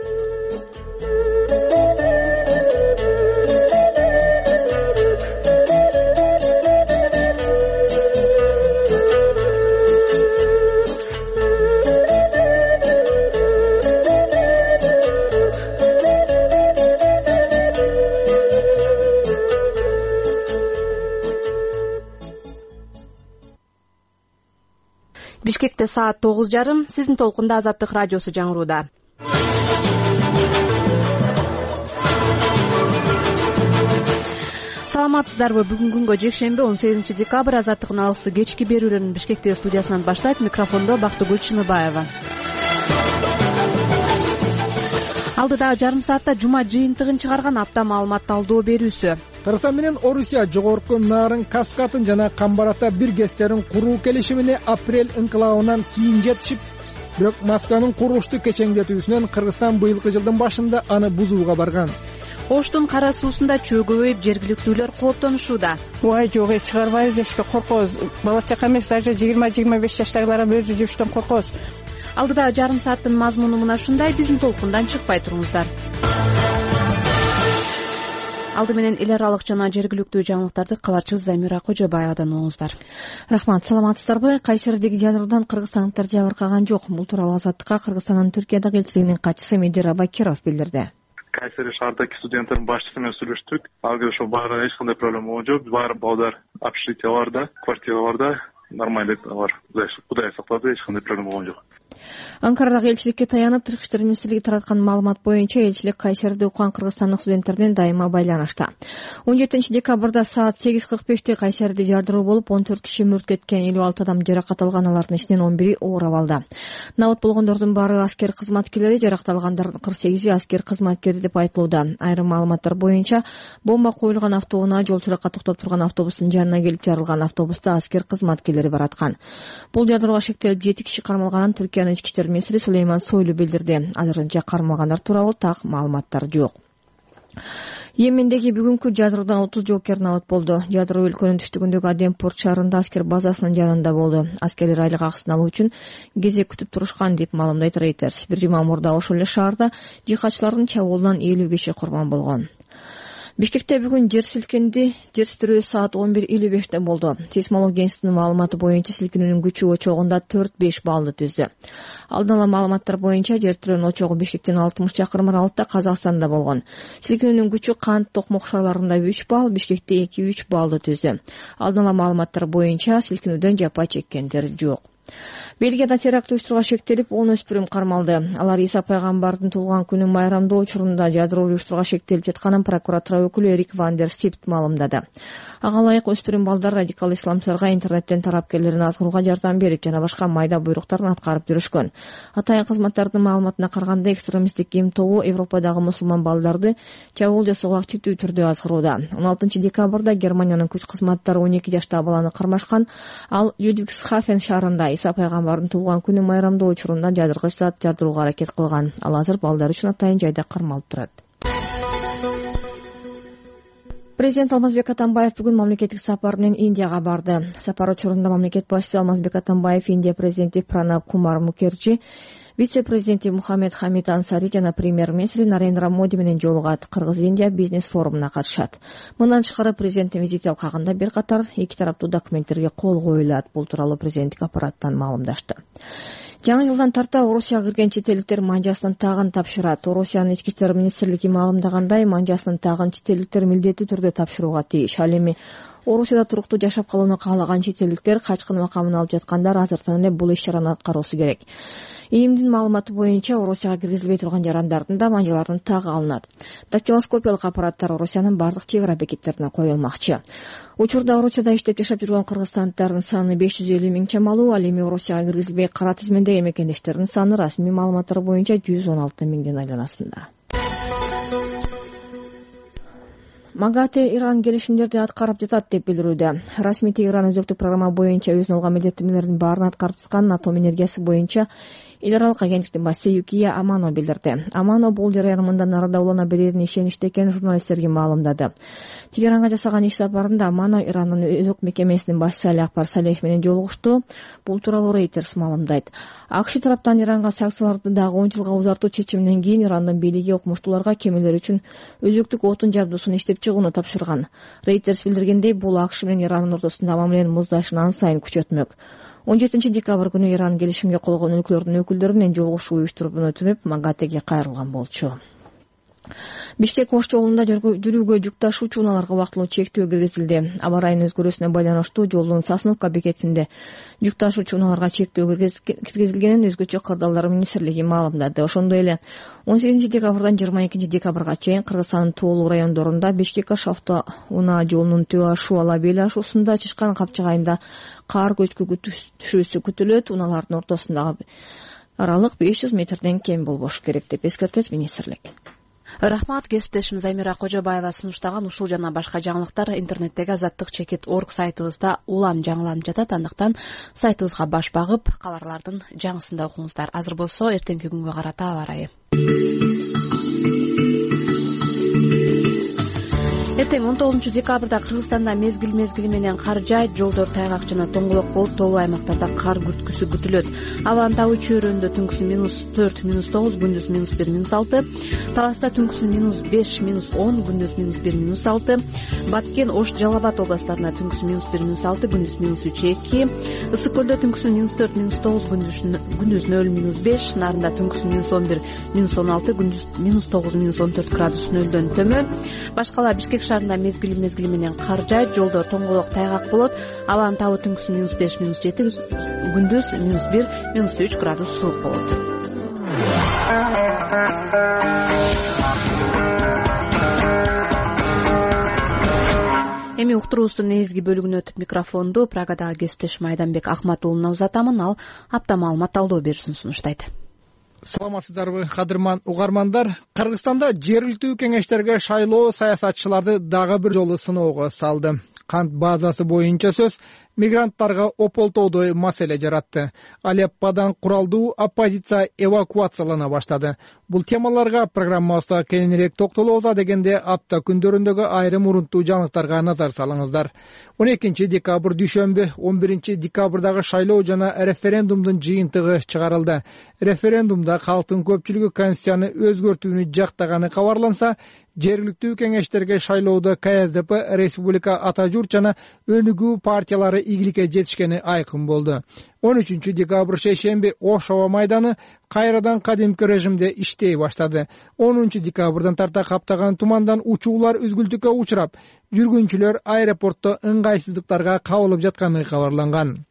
Бишкекте саат тогуз жарым. Сиздин толкунда Азаттык радиосу жаңырууда. Саламатсыздарбы? Бүгүн күнгө жекшемби он сегизинчи декабрь Азаттыктын алысы кечки берүүлөрүн Бишкектеги студиясынан баштайт. Микрофондо Бактыгүл Чыныбаева. Алдыдагы жарым саатта жума жыйынтыгын чыгарган апта маалымат талдоо берүүсү. Кыргызстан менен Орусия жогорку Нарын, Каскатын жана Камбарата бир ГЭСтерин куруу келишимине апрель инкылабынан кийин жетишип, бирок Москванын курулушту кечеңдетүүсүнөн Кыргызстан быйылкы жылдын башында аны бузууга барган. Оштун кара суусунда чөө көбөйүп, жергиликтүүлөр кооптонушууда. Ой, жок, эч чыгарбайбыз, дешке коркобуз. Бала чака эмес, даже жыйырма жыйырма беш жаштагылар өзү жүрүштөн коркобуз. Алдыдагы жарым сааттын мазмуну мына ушундай. Биздин толкундан чыкпай туруңуздар. Алды менен эл аралык жана жергиликтүү жаңылыктарды кабарчыбыз Замира Кожобаевадан угуңуздар. Рахмат, саламатсыздарбы? Кайсердеги ядеродон кыргызстандыктар жабыркаган жок. Бул тууралуу Азаттыкка Кыргызстандын Түркиядагы элчилигинин катчысы Медер Абакиров билдирди. Кайсери шаардагы студенттердин башчысы менен сүйлөштүк. Алга ошо баары эч кандай проблема болгон жок. Баары балдар общежитияларда, квартираларда нормально бар. Кудай сактады, эч кандай проблема болгон жок. Анкарадагы элчиликке таянып, Тышкы иштер министрлиги тараткан маалымат боюнча элчилик Кайсерде уккан кыргызстандык студенттер менен дайыма байланышта. он жетинчи декабрда саат сегиз кырк беште Кайсерде жардыруу болуп, он төрт киши мөрт кеткен, элүү алты адам жаракат алган, алардын ичинен он бири оор абалда. Набат болгондордун баары аскер кызматкерлери, жаракталгандардын кырк сегизи аскер кызматкери деп айтылууда. Айрым маалыматтар боюнча бомба коюлган автоунаа жол чыракка токтоп турган автобустун жанына келип жарылган. Автобуста аскер кызматкерлери бараткан. Бул жардырууга шектелип жети киши кармалганын Түркиянын ички иштер министри Сулейман Сойлу билдирди. Азырынча кармалгандар тууралуу так маалыматтар жок. Йемендеги бүгүнкү жадыруудан отуз жоокер набат болду. Жадыруу өлкөнүн түштүгүндөгү Адемпорт шаарында аскер базасынын жанында болду. Аскерлер айлык акысын алуу үчүн кезек күтүп турушкан деп маалымдайт Reuters. Бир жума мурда ошол эле шаарда жихадчылардын чабуулунан элүү киши курман болгон. Бишкекте бүгүн жер силкинди. Жер титирөө саат он бир элүү беште болду. Сейсмология институтунун маалыматы боюнча силкинүүнүн күчү очогунда төрт беш баллды түздү. Алдын ала маалыматтар боюнча жер титирөөнүн очогу Бишкектен алтымыш чакырым аралыкта Казакстанда болгон. Силкинүүнүн күчү Кант Токмок шаарларында үч балл, Бишкекте эки үч баллды түздү. Алдын ала маалыматтар боюнча силкинүүдөн жапа чеккендер жок. Бельгияда теракт уюштурууга шектелип, он өспүрүм кармалды. Алар Иса пайгамбардын туулган күнүн майрамдоо учурунда жадыруу уюштурууга шектелип жатканын прокуратура өкүлү Эрик Ван дер Стипт маалымдады. Ага ылайык өспүрүм балдар радикал исламчыларга интернеттен тарапкерлерин азгырууга жардам берип жана башка майда буйруктарын аткарып жүрүшкөн. Атайын кызматтардын маалыматына караганда экстремисттик ким тобу Европадагы мусулман балдарды чабуул жасоого активдүү түрдө азгырууда. он алтынчы декабрда Германиянын күч кызматтары он эки жаштагы баланы кармашкан. Ал Людвигсхафен шаарында Иса пайгамбардын туулган күнүн майрамдоо учурунда жадыргыч зат жардырууга аракет кылган. Ал азыр балдар үчүн атайын жайда кармалып турат. Президент Алмазбек Атамбаев бүгүн мамлекеттик сапар менен Индияга барды. Сапар учурунда мамлекет башчысы Алмазбек Атамбаев Индия президенти Пранаб Кумар Мукерджи, вице-президенти Мухаммед Хамид Ансари жана премьер-министри Нарендра Моди менен жолугат. Кыргыз-Индия бизнес форумуна катышат. Мындан тышкары президенттин визит алкагында бир катар эки тараптуу документтерге кол коюлат. Бул тууралуу президенттик аппараттан маалымдашты. Жаңы жылдан тарта Орусияга кирген чет элдиктер манжасын тагын тапшырат. Орусиянын ички иштер министрлиги маалымдагандай, манжасын тагын чет элдиктер милдеттүү түрдө тапшырууга тийиш. Ал эми Орусияда туруктуу жашап калууну каалаган чет элдиктер качкын макамын алып жаткандар азыртан эле бул иш-чараны аткаруусу керек. ИИМдин маалыматы боюнча Орусияга киргизилбей турган жарандардын да манжаларын так алынат. Дактилоскопиялык аппараттар Орусиянын бардык чек ара бекеттерине коюлмакчы. Учурда Орусияда иштеп жашап жүргөн кыргызстандыктардын саны беш жүз элүү миң чамалуу. Ал эми Орусияга киргизилбей кара тизмедеги мекендештердин саны расмий маалыматтар боюнча жүз он алты миңдин айланасында. МАГАТЭ Иран келишимдерди аткарып жатат деп билдирүүдө. Расмий Тегеран өзөктүк программа боюнча өзүнө алган милдеттенмелердин баарын аткарып жаткан атом энергиясы боюнча эл аралык агенттиктин башчысы Юкия Амано билдирди. Амано бул жарыян мындан ары да улана берерине ишеничте экенин журналисттерге маалымдады. Тегеранга жасаган иш сапарында Амано Ирандын өзөк мекемесинин башчысы Али Акбар Салеев менен жолугушту. Бул тууралуу Reuters маалымдайт. АКШ тараптан Иранга санкцияларды дагы он жылга узартуу чечиминен кийин Ирандын бийлиги окумуштууларга кемелер үчүн өзүктүк отун жабдуусун иштеп чыгууну тапшырган. Reuters билдиргендей, бул АКШ менен Ирандын ортосунда мамиленин муздашын ан сайын күчөтмөк. он жетинчи декабрь күнү Иран келишимге кол койгон өлкөлөрдүн өкүлдөрү менен жолугушуу уюштуруп өтүнүп Магатеге кайрылган болчу. Бишкек Ош жолунда жүрүүгө жүк ташуучу унааларга убактылуу чектөө киргизилди. Аба ырайынын өзгөрүүсүнө байланыштуу жолдун Сосновка бекетинде жүк ташуучу унааларга чектөө киргизилгенин өзгөчө кырдаалдар министрлиги маалымдады. Ошондой эле он сегизинчи декабрдан жыйырма экинчи декабрга чейин Кыргызстандын тоолуу райондорунда Бишкек-Ош авто унаа жолунун Төө ашуу Алабел ашуусунда Чычкан капчыгайында кар көчкү түшүүсү күтүлөт. Унаалардын ортосундагы аралык беш жүз метрден кем болбошу керек деп эскертет министрлик. Рахмат. Кесиптешimiz Амира Кожобаева сунуштаган ушул жана башка жаңылыктар интернеттеги азаттык чекит орг сайтыбызда улам жаңыланып жатат. Андыктан сайтыбызга баш багып, кабарлардын жаңысын да окуңуздар. Азыр болсо эртеңки күнгө карата аба ырайы. Эртең он тогузунчу декабрда Кыргызстанда мезгил мезгили менен кар жаайт, жолдор тайгак жана тоңголок болуп, тоолуу аймактарда кар күрткүсү күтүлөт. Абанын табы чөйрөндө түнкүсүн минус төрт, минус тогуз, күндүз минус бир, минус алты. Таласта түнкүсүн минус беш, минус он, күндүз минус бир, минус алты. Баткен, Ош, Жалал Абад областтарында түнкүсүн минус бир, минус алты, күндүз минус үч, эки. Ысык көлдө түнкүсүн минус төрт, минус тогуз, күндүз нөл, минус беш. Нарында түнкүсүн минус он бир, минус он алты, күндүз минус тогуз, минус он төрт градус нөлдөн төмөн. Башкалар Бишкек шаарында мезгили мезгили менен кар жаайт, жолдор тоңголок тайгак болот. Абанын табы түнкүсүн минус беш, минус жети, күндүз минус бир, минус үч градус суук болот. Эми уктуруубуздун негизги бөлүгүнө өтүп микрофонду Прагадагы кесиптешим Айданбек Ахматуулуна узатамын. Ал апта маалымат талдоо берүүсүн сунуштайт. Саламатсыздарбы, кадырман угармандар. Кыргызстанда жергиликтүү кеңештерге шайлоо саясатчыларды дагы бир жолу сыноого салды. Кант базасы боюнча сөз мигранттарга ополтоодой маселе жаратты. Алеппадан куралдуу оппозиция эвакуациялана баштады. Бул темаларга программабызда кеңирээк токтолобуз дегенде апта күндөрүндөгү айрым урунттуу жаңылыктарга назар салыңыздар. он экинчи декабрь дүйшөмбү, он биринчи декабрдагы шайлоо жана референдумдун жыйынтыгы чыгарылды. Референдумда калктын көпчүлүгү конституцияны өзгөртүүнү жактаганы кабарланса, жергиликтүү кеңештерге шайлоодо Ка Эс Де Пе, Республика Ата Журт жана Өнүгүү партиялары ийгиликке жетишкени айкын болду. он үчүнчү декабрь шейшемби Ош аба майданы кайрадан кадимки режимде иштей баштады. онунчу декабрдан тарта каптаган тумандан учуулар үзгүлтүккө учурап, жүргүнчүлөр аэропортто ыңгайсыздыктарга кабылып жатканы кабарланган.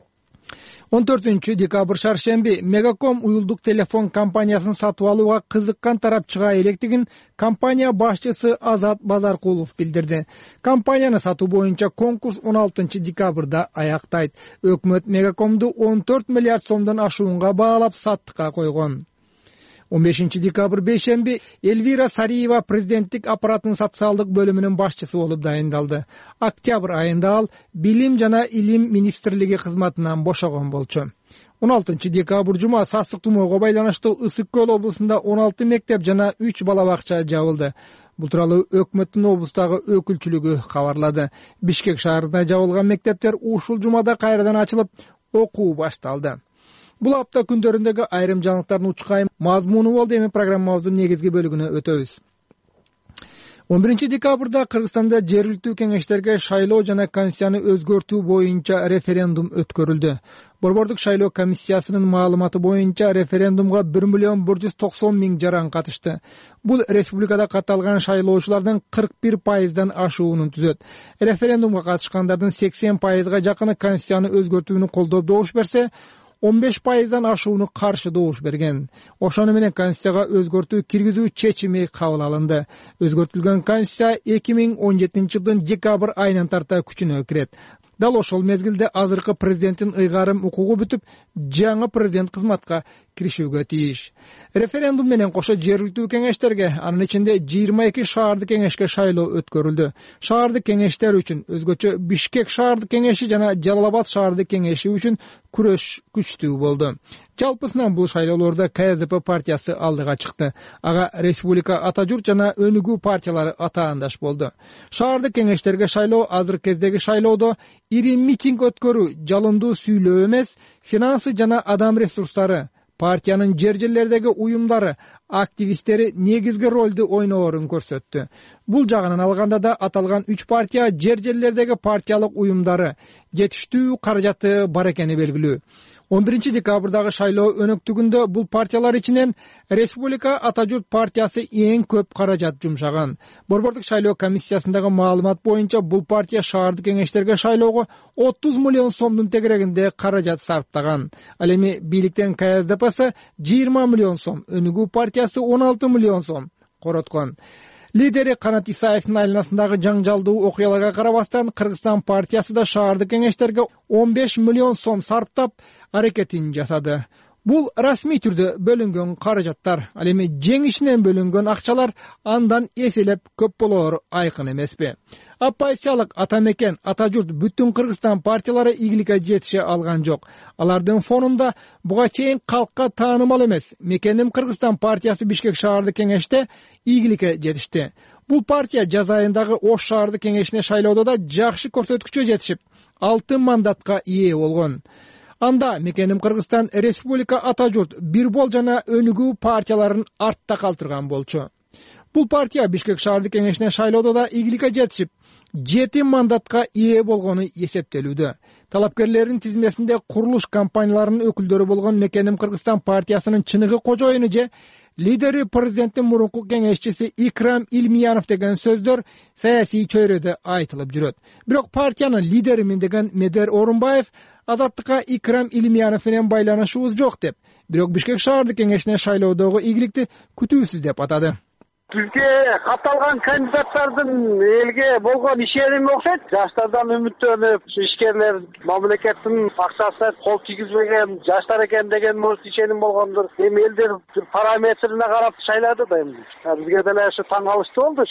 он төртүнчү декабрь шаршемби Мегаком уюлдук телефон компаниясын сатып алууга кызыккан тарап чыга электигин компания башчысы Азат Базаркулов билдирди. Компанияны сатуу боюнча конкурс он алтынчы декабрда аяктайт. Өкмөт Мегакомду он төрт миллиард сомдон ашуунга баалап саттыкка койгон. он бешинчи декабрь бейшемби Эльвира Сариева президенттик аппараттын социалдык бөлүмүнүн башчысы болуп дайындалды. Октябрь айында ал Билим жана Илим министрлиги кызматынан бошогон болчу. он алтынчы декабрь жума сасык тумоого байланыштуу Ысык Көл облусунда он алты мектеп жана үч бала бакча жабылды. Бул тууралуу өкмөттүн облустагы өкүлчүлүгү кабарлады. Бишкек шаарында жабылган мектептер ушул жумада кайрадан ачылып, окуу башталды. Бул апта күндөрүндөгү айрым жаңылыктардын учкайым мазмуну болду. Эми программабыздын негизги бөлүгүнө өтөбүз. он биринчи декабрда Кыргызстанда жергиликтүү кеңештерге шайлоо жана конституцияны өзгөртүү боюнча референдум өткөрүлдү. Борбордук шайлоо комиссиясынын маалыматы боюнча референдумга бир миллион бир жүз токсон миң жаран катышты. Бул республикада катталган шайлоочулардын кырк бир пайыздан ашуунун түзөт. Референдумга катышкандардын сексен пайызга жакыны конституцияны өзгөртүүнү колдоп добуш берсе, он беш пайыздан ашууну каршы добуш берген. Ошону менен конституцияга өзгөртүү киргизүү чечими кабыл алынды. Өзгөртүлгөн конституция эки миң он жетинчи жылдын декабрь айынан тарта күчүнө кирет. Дал ошол мезгилде азыркы президенттин ыйгарым укугу бүтүп, жаңы президент кызматка киришүүгө тийиш. Референдум менен кошо жергиликтүү кеңештерге, анын ичинде жыйырма эки шаардык кеңешке шайлоо өткөрүлдү. Шаардык кеңештер үчүн өзгөчө Бишкек шаардык кеңеши жана Жалал Абад шаардык кеңеши үчүн күрөш күчтүү болду. Жалпысынан бул шайлоолордо Ка Эс Д П партиясы алдыга чыкты. Ага Республика Ата журт жана Өнүгүү партиялары атаандаш болду. Шаардык кеңештерге шайлоо азыркы кездеги шайлоодо ири митинг өткөрүү, жалындуу сүйлөө эмес, финансы жана адам ресурстары, партиянын жер жерлердеги уюмдары, активисттери негизги ролду ойноорун көрсөттү. Бул жагынан алганда да аталган үч партия жер жерлердеги партиялык уюмдары жетиштүү каражаты бар экени белгилүү. он биринчи декабрдагы шайлоо өнөктүгүндө бул партиялар ичинен Республика Ата журт партиясы эң көп каражат жумшаган. Борбордук шайлоо комиссиясындагы маалымат боюнча бул партия шаардык кеңештерге шайлоого отуз миллион сомдун тегерегинде каражат сарптаган. Ал эми бийликтен Ка Эс Д Псы жыйырма миллион сом, Өнүгүү партиясы он алты миллион сом короткон. Лидери Канат Исаевдин айланасындагы жаңжалдуу окуяларга карабастан Кыргызстан партиясы да шаардык кеңештерге он беш миллион сом сарптап аракетин жасады. Бул расмий түрдө бөлүнгөн каражаттар. Ал эми жеңишинен бөлүнгөн акчалар андан эселеп көп болоору айкын эмеспи? Оппозициялык Ата мекен, Ата журт бүтүн Кыргызстан партиялары ийгиликке жетише алган жок. Алардын фонунда буга чейин калкка таанымал эмес Мекеним Кыргызстан партиясы Бишкек шаардык кеңеште ийгиликке жетишти. Бул партия жаз айындагы Ош шаардык кеңешине шайлоодо да жакшы көрсөткүчкө жетишип, алты мандатка ээ болгон. Анда Мекеним Кыргызстан, Республика Ата журт, Бирбол жана Өнүгүү партияларын артта калтырган болчу. Бул партия Бишкек шаардык кеңешине шайлоодо да ийгиликке жетишип, жети мандатка ээ болгону эсептелүүдө. Талапкерлердин тизмесинде курулуш компанияларынын өкүлдөрү болгон Мекеним Кыргызстан партиясынын чыныгы кожоюну же лидери президенттин мурунку кеңешчиси Икрам Илмиянов деген сөздөр саясий чөйрөдө айтылып жүрөт. Бирок партиянын лидеримин деген Медер Орунбаев Азаттыкка Икрам Илмиянов менен байланышыбыз жок деп, бирок Бишкек шаардык кеңешине шайлоодогу ийгиликти күтүүсүз деп атады. Бизге катталган кандидаттардын элге болгон ишеними окшойт. Жаштардан үмүттөнүп, ишкерлер мамлекеттин акчасы кол тийгизбеген жаштар экен деген может ишеним болгондур. Эми элдер параметрине карап шайлады да эми. Бизге деле ушу таң калыштуу болду.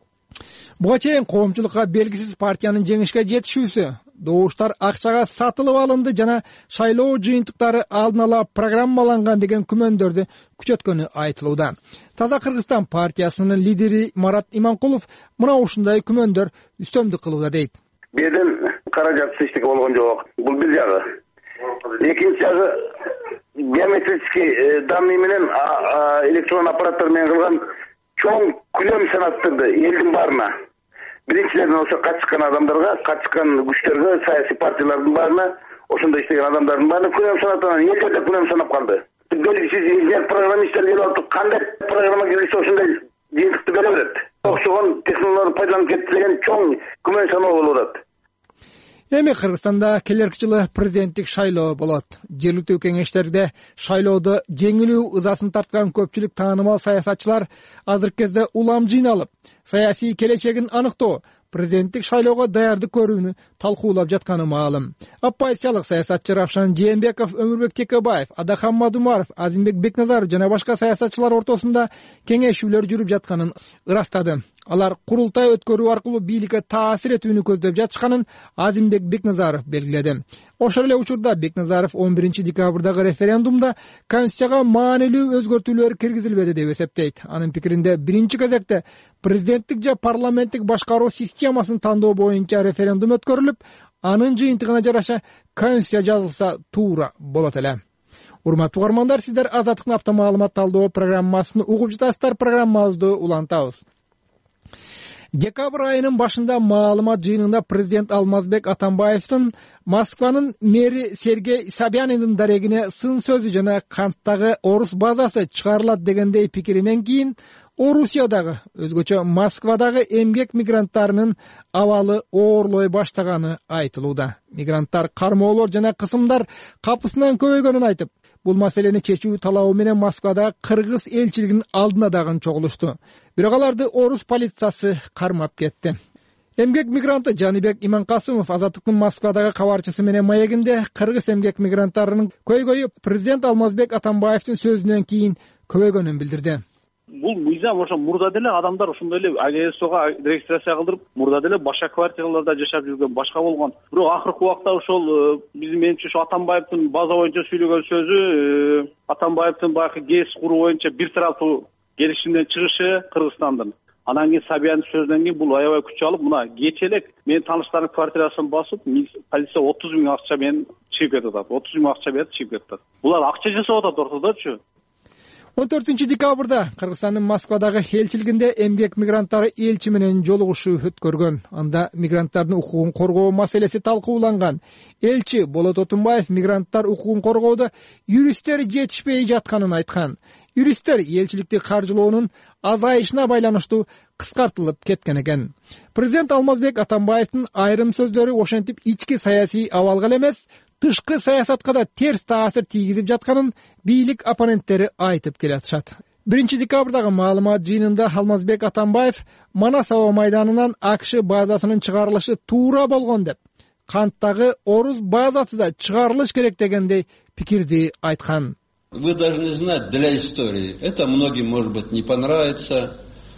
Буга чейин коомчулукка белгисиз партиянын жеңишке жетишүүсү, добуштар акчага сатылып алынды жана шайлоо жыйынтыктары алдын ала программаланган деген күмөндөрдү күчөткөнү айтылууда. Таза Кыргызстан партиясынын лидери Марат Иманкулов мына ушундай күмөндөр үстөмдүк кылууда дейт. Беден каражат эчтеке болгон жок. Бул бир жагы. Экинчи жагы биометрический данный менен электрон аппараттар менен кылган чоң күлөм санаттырды элдин баарына. Биринчиден ошо качкан адамдарга, качкан күчтөргө, саясий партиялардын баарына, ошондо иштеген адамдардын баарына күлөм санаттан элдер да күлөм санап калды. Белгисиз инженер программисттер келип алып, кандай программа келсе ошондой жыйынтыкты бере берет. Окшогон технологияларды пайдаланып кетти деген чоң күмөн саноо болуп атат. Эми Кыргызстанда келерки жылы президенттик шайлоо болот. Жергиликтүү кеңештерде шайлоодо жеңилүү ызасын тарткан көпчүлүк таанымал саясатчылар азыркы кезде улам жыйналып, саясий келечегин аныктоо, президенттик шайлоого даярдык көрүүнү талкуулап жатканы маалым. Оппозициялык саясатчы Равшан Жээнбеков, Өмүрбек Текебаев, Адахан Мадумаров, Азимбек Бекназаров жана башка саясатчылар ортосунда кеңешүүлөр жүрүп жатканын ырастады. Алар курултай өткөрүү аркылуу бийликке таасир этүүнү көздөп жатышканын Азимбек Бекназаров белгиледи. Ошол эле учурда Бекназаров он биринчи декабрдагы референдумда Конституцияга маанилүү өзгөртүүлөр киргизилбеди деп эсептейт. Анын пикиринде биринчи кезекте президенттик же парламенттик башкаруу системасын тандоо боюнча референдум өткөрүлүп, анын жыйынтыгына жараша Конституция жазылса туура болот эле. Урматтуу угармандар, сиздер Азаттыктын автомаалымат талдоо программасын угуп жатасыздар. Программабызды улантабыз. Декабрь айынын башында маалымат жыйынында президент Алмазбек Атамбаевдин Москванын мэри Сергей Собяниндин дарегине сын сөзү жана канттагы орус базасы чыгарылат дегендей пикиринен кийин Орусиядагы, өзгөчө Москвадагы эмгек мигранттарынын абалы оорлой баштаганы айтылууда. Мигранттар кармоолор жана кысымдар капысынан көбөйгөнүн айтып, бул маселени чечүү талабы менен Москвада кыргыз элчилигинин алдына дагы чогулушту. Бирок аларды орус полициясы кармап кетти. Эмгек мигранты Жаныбек Иманкасымов Азаттыктын Москвадагы кабарчысы менен маегинде кыргыз эмгек мигранттарынын көйгөйү президент Алмазбек Атамбаевдин сөзүнөн кийин көбөйгөнүн билдирди. Бул мыйзам ошо мурда деле адамдар ошондой эле АГСОго регистрация кылдырып, мурда деле башка квартираларда жашап жүргөн, башка болгон. Бирок акыркы убакта ошол биздин менимче ошо Атамбаевдин база боюнча сүйлөгөн сөзү, Атамбаевдин баягы ГЭС куруу боюнча бир тараптуу келишимден чыгышы Кыргызстандын. Анан кийин Сабиянын сөзүнөн кийин бул аябай күч алып, мына кече элек менин тааныштардын квартирасын басып, полиция отуз миң акча менен чыгып кетип атат. отуз миң акча берип чыгып кетип атат. Булар акча жасап атат ортодочу. он төртүнчү декабрда Кыргызстандын Москвадагы элчилигинде эмгек мигранттары элчи менен жолугушуу өткөргөн. Анда мигранттардын укугун коргоо маселеси талкууланган. Элчи Болот Отунбаев мигранттар укугун коргоодо юристтер жетишпей жатканын айткан. Юристтер элчиликти каржылоонун азайышына байланыштуу кыскартылып кеткен экен. Президент Алмазбек Атамбаевдин айрым сөздөрү ошентип ички саясий абалга эле эмес, тышкы саясатка да терс таасир тийгизип жатканын бийлик оппоненттери айтып келатышат. биринчи декабрдагы маалымат жыйынында Алмазбек Атамбаев Манас аба майданынан АКШ базасынын чыгарылышы туура болгон деп, канттагы орус базасы да чыгарылыш керек дегендей пикирди айткан. Вы должны знать для истории. Это многим, может быть, не понравится.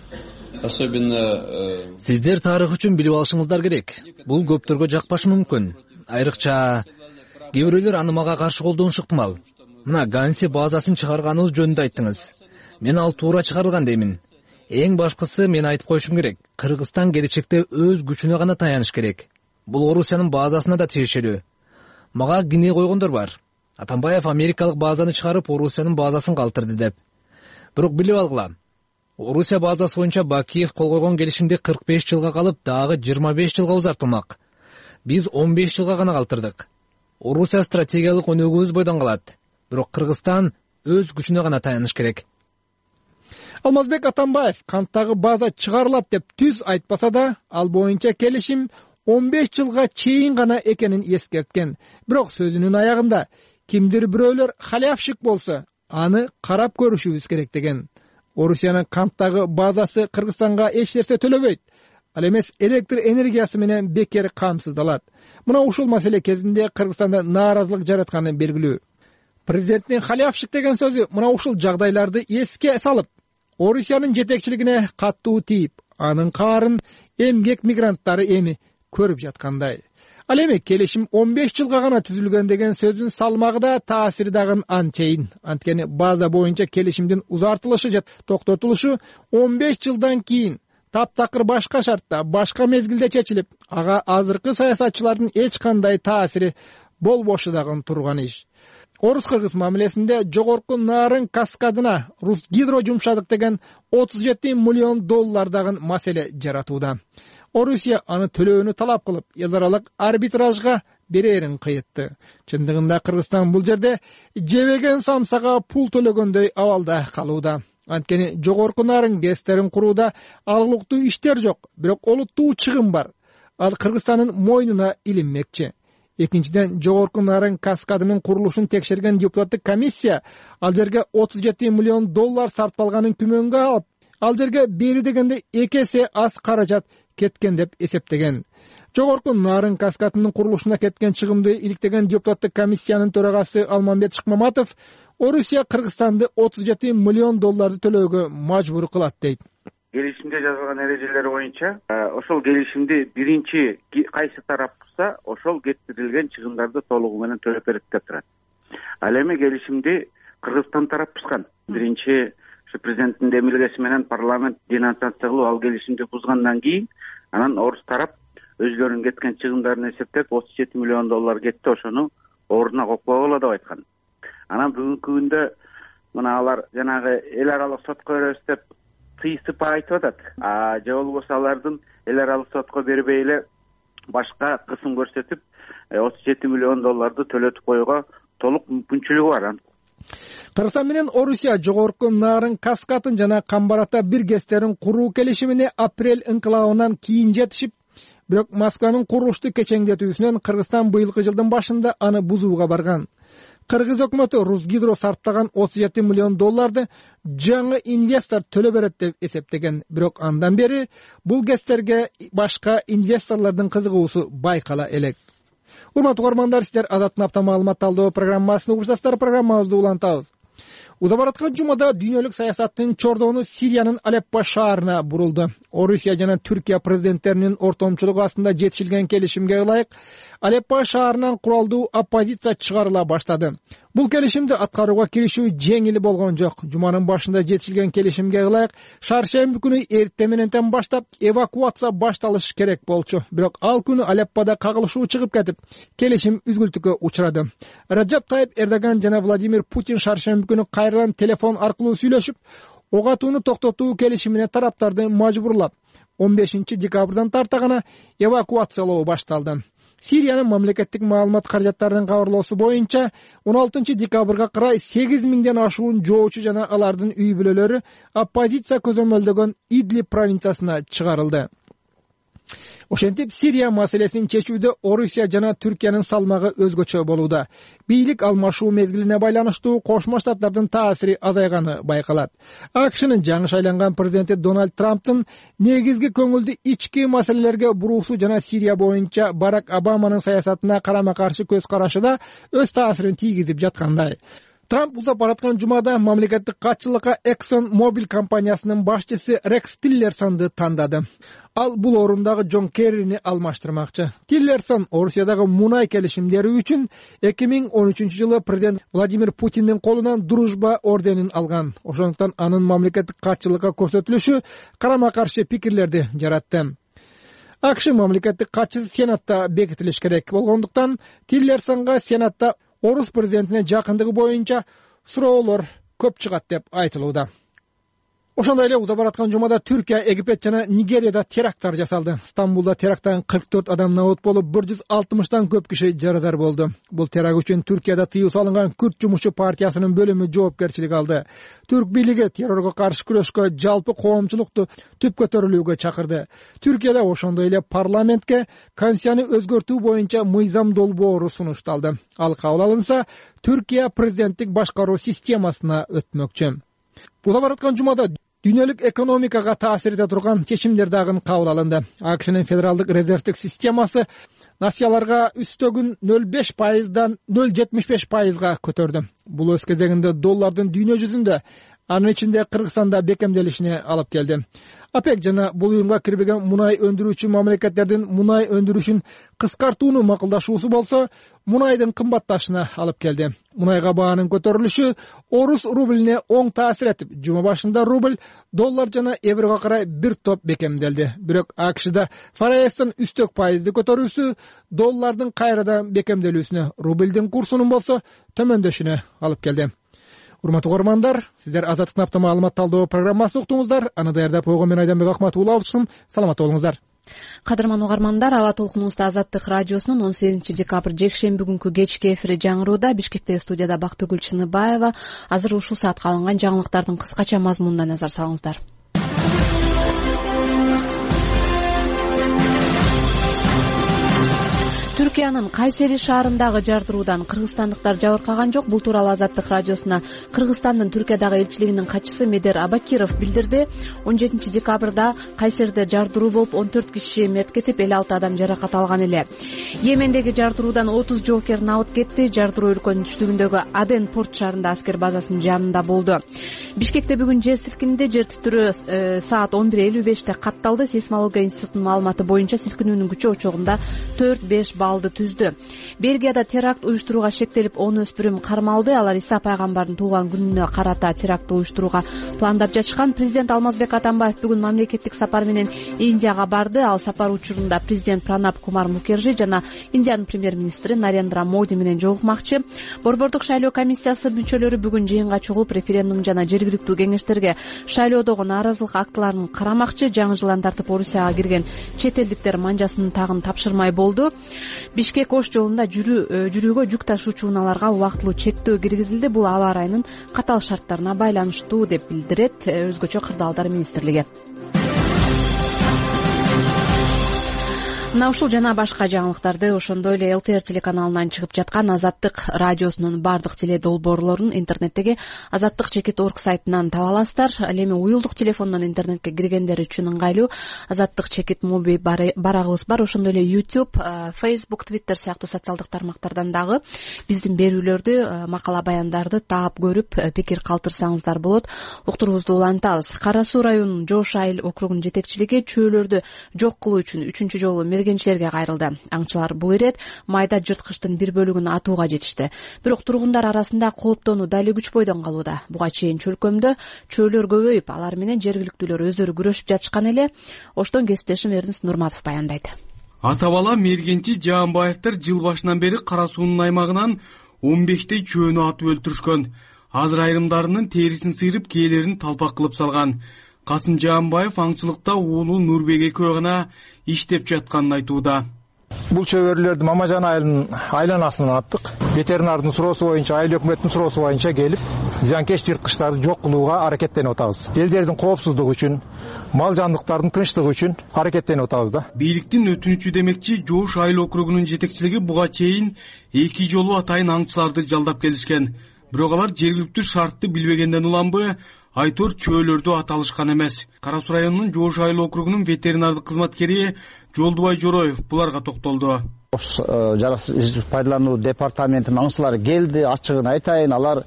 Особенно... Сиздер тарых үчүн билип алышыңыздар керек. Бул көптөргө жакпашы мүмкүн. Айрыкча кээ бирөөлөр аны мага каршы колдонушу ыктымал. Мына Ганси базасын чыгарганыбыз жөнүндө айттыңыз. Мен ал туура чыгарылган деймин. Эң башкысы мен айтып коюшум керек. Кыргызстан келечекте өз күчүнө гана таяныш керек. Бул Орусиянын базасына да тиешелүү. Мага кине койгондор бар. Атамбаев америкалык базаны чыгарып, Орусиянын базасын калтырды деп. Бирок билип алгыла. Орусия базасы боюнча Бакиев кол койгон келишимди кырк беш жылга калып, дагы жыйырма беш жылга узартылмак. Биз он беш жылга гана калтырдык. Орусия стратегиялык өнөгүбүз бойдон калат. Бирок Кыргызстан өз күчүнө гана таяныш керек. Алмазбек Атамбаев канттагы база чыгарылат деп түз айтпаса да, ал боюнча келишим он беш жылга чейин гана экенин эскерткен. Бирок сөзүнүн аягында кимдир бирөөлөр халявшик болсо, аны карап көрүшүбүз керек деген. Орусиянын канттагы базасы Кыргызстанга эч нерсе төлөбөйт. Ал эмес электр энергиясы менен бекер камсыздалат. Мына ушул маселе кезинде Кыргызстанда нааразылык жаратканы белгилүү. Президенттин халявшик деген сөзү мына ушул жагдайларды эске салып, Орусиянын жетекчилигине каттуу тийип, анын каарын эмгек мигранттары эми көрүп жаткандай. Ал эми келишим он беш жылга гана түзүлгөн деген сөзүн салмагы да таасири дагы анчейин. Анткени база боюнча келишимдин узартылышы же токтотулушу он беш жылдан кийин таптакыр башка шартта, башка мезгилде чечилип, ага азыркы саясатчылардын эч кандай таасири болбошу дагы турган иш. Орус-кыргыз мамилесинде жогорку нарын каскадына Русгидро жумшадык деген отуз жети миллион доллар дагы маселе жаратууда. Орусия аны төлөөнү талап кылып, эл аралык арбитражга берерин кыйытты. Чындыгында Кыргызстан бул жерде жебеген самсага пул төлөгөндөй абалда калууда. Анткени жогорку нарын гэстерин курууда алгылыктуу иштер жок, бирок олуттуу чыгым бар. Ал Кыргызстандын мойнуна илинмекчи. Экинчиден, жогорку нарын каскадынын курулушун текшерген депутаттык комиссия ал жерге отуз жети миллион доллар сарпталганын күмөнгө алып, ал жерге бери дегенде эки эсе аз каражат кеткен деп эсептеген. Жогорку нарын каскадынын курулушуна кеткен чыгымды иликтеген депутаттык комиссиянын төрагасы Алмамбет Шыкмаматов Орусия Кыргызстанды отуз жети миллион долларды төлөөгө мажбур кылат дейт. Келишимде жазылган эрежелер боюнча ошол келишимди биринчи кайсы тарап бузса, ошол кетирилген чыгымдарды толугу менен төлөп берет деп турат. Ал эми келишимди Кыргызстан тарап бузган. Биринчи президенттин демилгеси менен парламент денонсация кылып ал келишимди бузгандан кийин анан орус тарап өзлөрүнүн кеткен чыгымдарын эсептеп отуз жети миллион доллар кетти, ошону ордуна коюп койгула деп айткан. Анан бүгүнкү күндө мына алар жанагы эл аралык сотко беребиз деп тыйсып айтып атат. А же болбосо алардын эл аралык сотко бербей эле башка кысым көрсөтүп отуз жети миллион долларды төлөтүп коюуга толук мүмкүнчүлүгү бар. Кыргызстан менен Орусия жогорку нарын каскатын жана Камбарата бир гэстерин куруу келишимине апрель ыңкылабынан кийин жетишип, бирок Москванын курулушту кечеңдетүүсүнөн Кыргызстан быйылкы жылдын башында аны бузууга барган. Кыргыз өкмөтү Русгидро сарптаган отуз жети миллион долларды жаңы инвестор төлө берет деп эсептеген. Бирок андан бери бул кестерге башка инвесторлордун кызыгуусу байкала элек. Урматтуу угармандар, сиздер Азаттын апта маалымат талдоо программасын угуп жатасыздар. Программабызды улантабыз. Уза бараткан жумада дүйнөлүк саясаттын чордоону Сириянын Алеппо шаарына бурулду. Орусия жана Түркия президенттеринин ортомчулугу астында жетишилген келишимге ылайык Алеппо шаарынан куралдуу оппозиция чыгарыла баштады. Бул келишимди аткарууга киришүү жеңил болгон жок. Жуманын башында жетишилген келишимге ылайык шаршемби күнү эртең менен баштап эвакуация башталышы керек болчу. Бирок ал күнү Алепподо кагылышуу чыгып кетип, келишим үзгүлтүккө учурады. Раджап Тайип Эрдоган жана Владимир Путин шаршемби күнү кайрадан телефон аркылуу сүйлөшүп, ок атууну токтотуу келишимине тараптарды мажбурлап, он бешинчи декабрдан тартагана эвакуациялоо башталды. Сириянын мамлекеттик маалымат каражаттарынын кабарлоосу боюнча он алтынчы декабрга карай сегиз миңден ашуун жоочу жана алардын үй бүлөлөрү оппозиция көзөмөлдөгөн Идлиб провинциясына чыгарылды. Ошентип Сирия маселесин чечүүдө Орусия жана Түркиянын салмагы өзгөчө болууда. Бийлик алмашуу мезгилине байланыштуу Кошмо Штаттардын таасири азайганы байкалат. АКШнын жаңы шайланган президенти Дональд Трамптын негизги көңүлдү ички маселелерге буруусу жана Сирия боюнча Барак Обаманын саясатына карама-каршы көз карашы да өз таасирин тийгизип жаткандай. Трамп узап бараткан жумада мамлекеттик катчылыкка Exxon Mobil компаниясынын башчысы Рекс Тиллерсонду тандады. Ал бул орундагы Джон Керрини алмаштырмакчы. Тиллерсон Орусиядагы мунай келишимдери үчүн эки миң он үчүнчү жылы президент Владимир Путиндин колунан Дружба орденин алган. Ошондуктан анын мамлекеттик катчылыкка көрсөтүлүшү карама-каршы пикирлерди жаратты. АКШ мамлекеттик катчысы Сенатта бекитилиш керек болгондуктан Тиллерсонго Сенатта Орус президентине жакындыгы боюнча суроолор көп чыгат деп айтылууда. Ошондой эле уза бараткан жумада Түркия, Египет жана Нигерияда теракттар жасалды. Стамбулда теракттан кырк төрт адам набут болуп, бир жүз алтымыштан көп киши жарадар болду. Бул теракт үчүн Түркияда тыюу салынган Күрд жумушчу партиясынын бөлүмү жоопкерчилик алды. Түрк бийлиги террорго каршы күрөшкө жалпы коомчулукту түп көтөрүлүүгө чакырды. Түркияда ошондой эле парламентке конституцияны өзгөртүү боюнча мыйзам долбоору сунушталды. Ал кабыл алынса, Түркия президенттик башкаруу системасына өтмөкчү. Уза бараткан жумада дүйнөлүк экономикага таасир эте турган чечимдер дагы кабыл алынды. АКШнын федералдык резервдик системасы насияларга үстөгүн нөл беш пайыздан нөл жетимиш беш пайызга көтөрдү. Бул өз кезегинде доллардын дүйнө жүзүндө, анын ичинде Кыргызстанда бекемделишине алып келди. ОПЕК жана бул уюмга кирбеген мунай өндүрүүчү мамлекеттердин мунай өндүрүшүн кыскартууну макулдашуусу болсо, мунайдын кымбатташына алып келди. Мунайга баанын көтөрүлүшү орус рублине оң таасир этип, жума башында рубль, доллар жана еврого карай бир топ бекемделди. Бирок АКШда фараестин үстөк пайызды көтөрүүсү доллардын кайрадан бекемделүүсүнө, рубльдин курсунун болсо төмөндөшүнө алып келди. Урматтуу угармандар, сиздер Азаттык апта маалымат талдоо программасын уктуңуздар. Аны даярдап койгон мен Айданбек Акматулла болчумун. Саламатта болуңуздар. Кадырман угармандар, аба толкунубузда Азаттык радиосунун он сегизинчи декабрь жекшемби күнкү кечки эфири жаңырууда. Бишкектеги студияда Бактыгүл Чыныбаева. Азыр ушул саатка алынган жаңылыктардын кыскача мазмунуна назар салыңыздар. Түркиянын Кайсери шаарындагы жардыруудан кыргызстандыктар жабыркаган жок. Бул тууралуу Азаттык радиосуна Кыргызстандын Түркиядагы элчилигинин катчысы Медер Абакиров билдирди. он жетинчи декабрда Кайсерде жардыруу болуп, он төрт киши мерт кетип, элүү алты адам жаракат алган эле. Йемендеги жардыруудан отуз жоокер набыт кетти. Жардыруу өлкөнүн түштүгүндөгү Аден порт шаарында аскер базасынын жанында болду. Бишкекте бүгүн жер силкинди. Жер титирөө саат он бир элүү беште катталды. Сейсмология институтунун маалыматы боюнча силкинүүнүн күчү очогунда төрт беш баллды түздү. Бельгияда теракт уюштурууга шектелип, он өспүрүм кармалды. Алар Иса пайгамбардын туулган күнүнө карата терактты уюштурууга пландап жатышкан. Президент Алмазбек Атамбаев бүгүн мамлекеттик сапар менен Индияга барды. Ал сапар учурунда президент Пранаб Кумар Мукержи жана Индиянын премьер-министри Нарендра Моди менен жолукмакчы. Борбордук шайлоо комиссиясы мүчөлөрү бүгүн жыйынга чогулуп, референдум жана жергиликтүү кеңештерге шайлоодогу нааразылык актыларын карамакчы. Жаңы жылдан тартып Орусияга кирген чет элдиктер манжасынын тагын тапшырмай болду. Бишкек Ош жолунда жүрүүгө жүк ташуучу унааларга убактылуу чектөө киргизилди. Бул аба ырайынын катаал шарттарына байланыштуу деп билдирет өзгөчө кырдаалдар министрлиги. мына ушул жана башка жаңылыктарды ошондой эле эл тэ эр телеканалынан чыгып жаткан Азаттык радиосунун бардык теле долбоорлорун интернеттеги азаттык чекит орг сайтынан таба аласыздар. Ал эми уюлдук телефондон интернетке киргендер үчүн ыңгайлуу азаттык чекит моби барагыбыз бар. Ошондой эле YouTube, Facebook, Twitter сыяктуу социалдык тармактардан дагы биздин берүүлөрдү, макала баяндарды таап көрүп, пикир калтырсаңыздар болот. Уктуруубузду улантабыз. Кара Суу районунун Жош айыл округунун жетекчилиги чөөлөрдү жок кылуу үчүн үчүнчү жолу мергенчилерге кайрылды. Аңчылар бул ирет майда жырткычтын бир бөлүгүн атууга жетишти. Бирок тургундар арасында кооптонуу дали күч бойдон калууда. Буга чейин чөлкөмдө чөөлөр көбөйүп, алар менен жергиликтүүлөр өздөрү күрөшүп жатышкан эле. Оштон кесиптешим Эрнест Нурматов баяндайт. Ата бала мергенчи Жаанбаевдер жыл башынан бери Кара Суунун аймагынан он бештей чөөнү атып өлтүрүшкөн. Азыр айрымдарынын терисин сыйрып, кээлерин талпак кылып салган. Касым Жаанбаев аңчылыкта уулу Нурбек экөө гана иштеп жатканын айтууда. Бул чөбөрлөрдү Мамажан айылынын айланасынан аттык. Ветеринардын суроосу боюнча, айыл өкмөттүн суроосу боюнча келип, зыянкеч жырткычтарды жок кылууга аракеттенип атабыз. Элдердин коопсуздугу үчүн, мал жандыктардын тынчтыгы үчүн аракеттенип атабыз да. Бийликтин өтүнүчү демекчи Жош айыл округунун жетекчилиги буга чейин эки жолу атайын аңчыларды жалдап келишкен. Бирок алар жергиликтүү шартты билбегенден уламбы, айтор чөөлөрдү аталышкан эмес. Кара Суу районунун Жош айыл округунун ветеринардык кызматкери Жолдубай Жороев буларга токтолду. Жарас пайдалануу департаментинин аңчылары келди, ачыгын айтайын, алар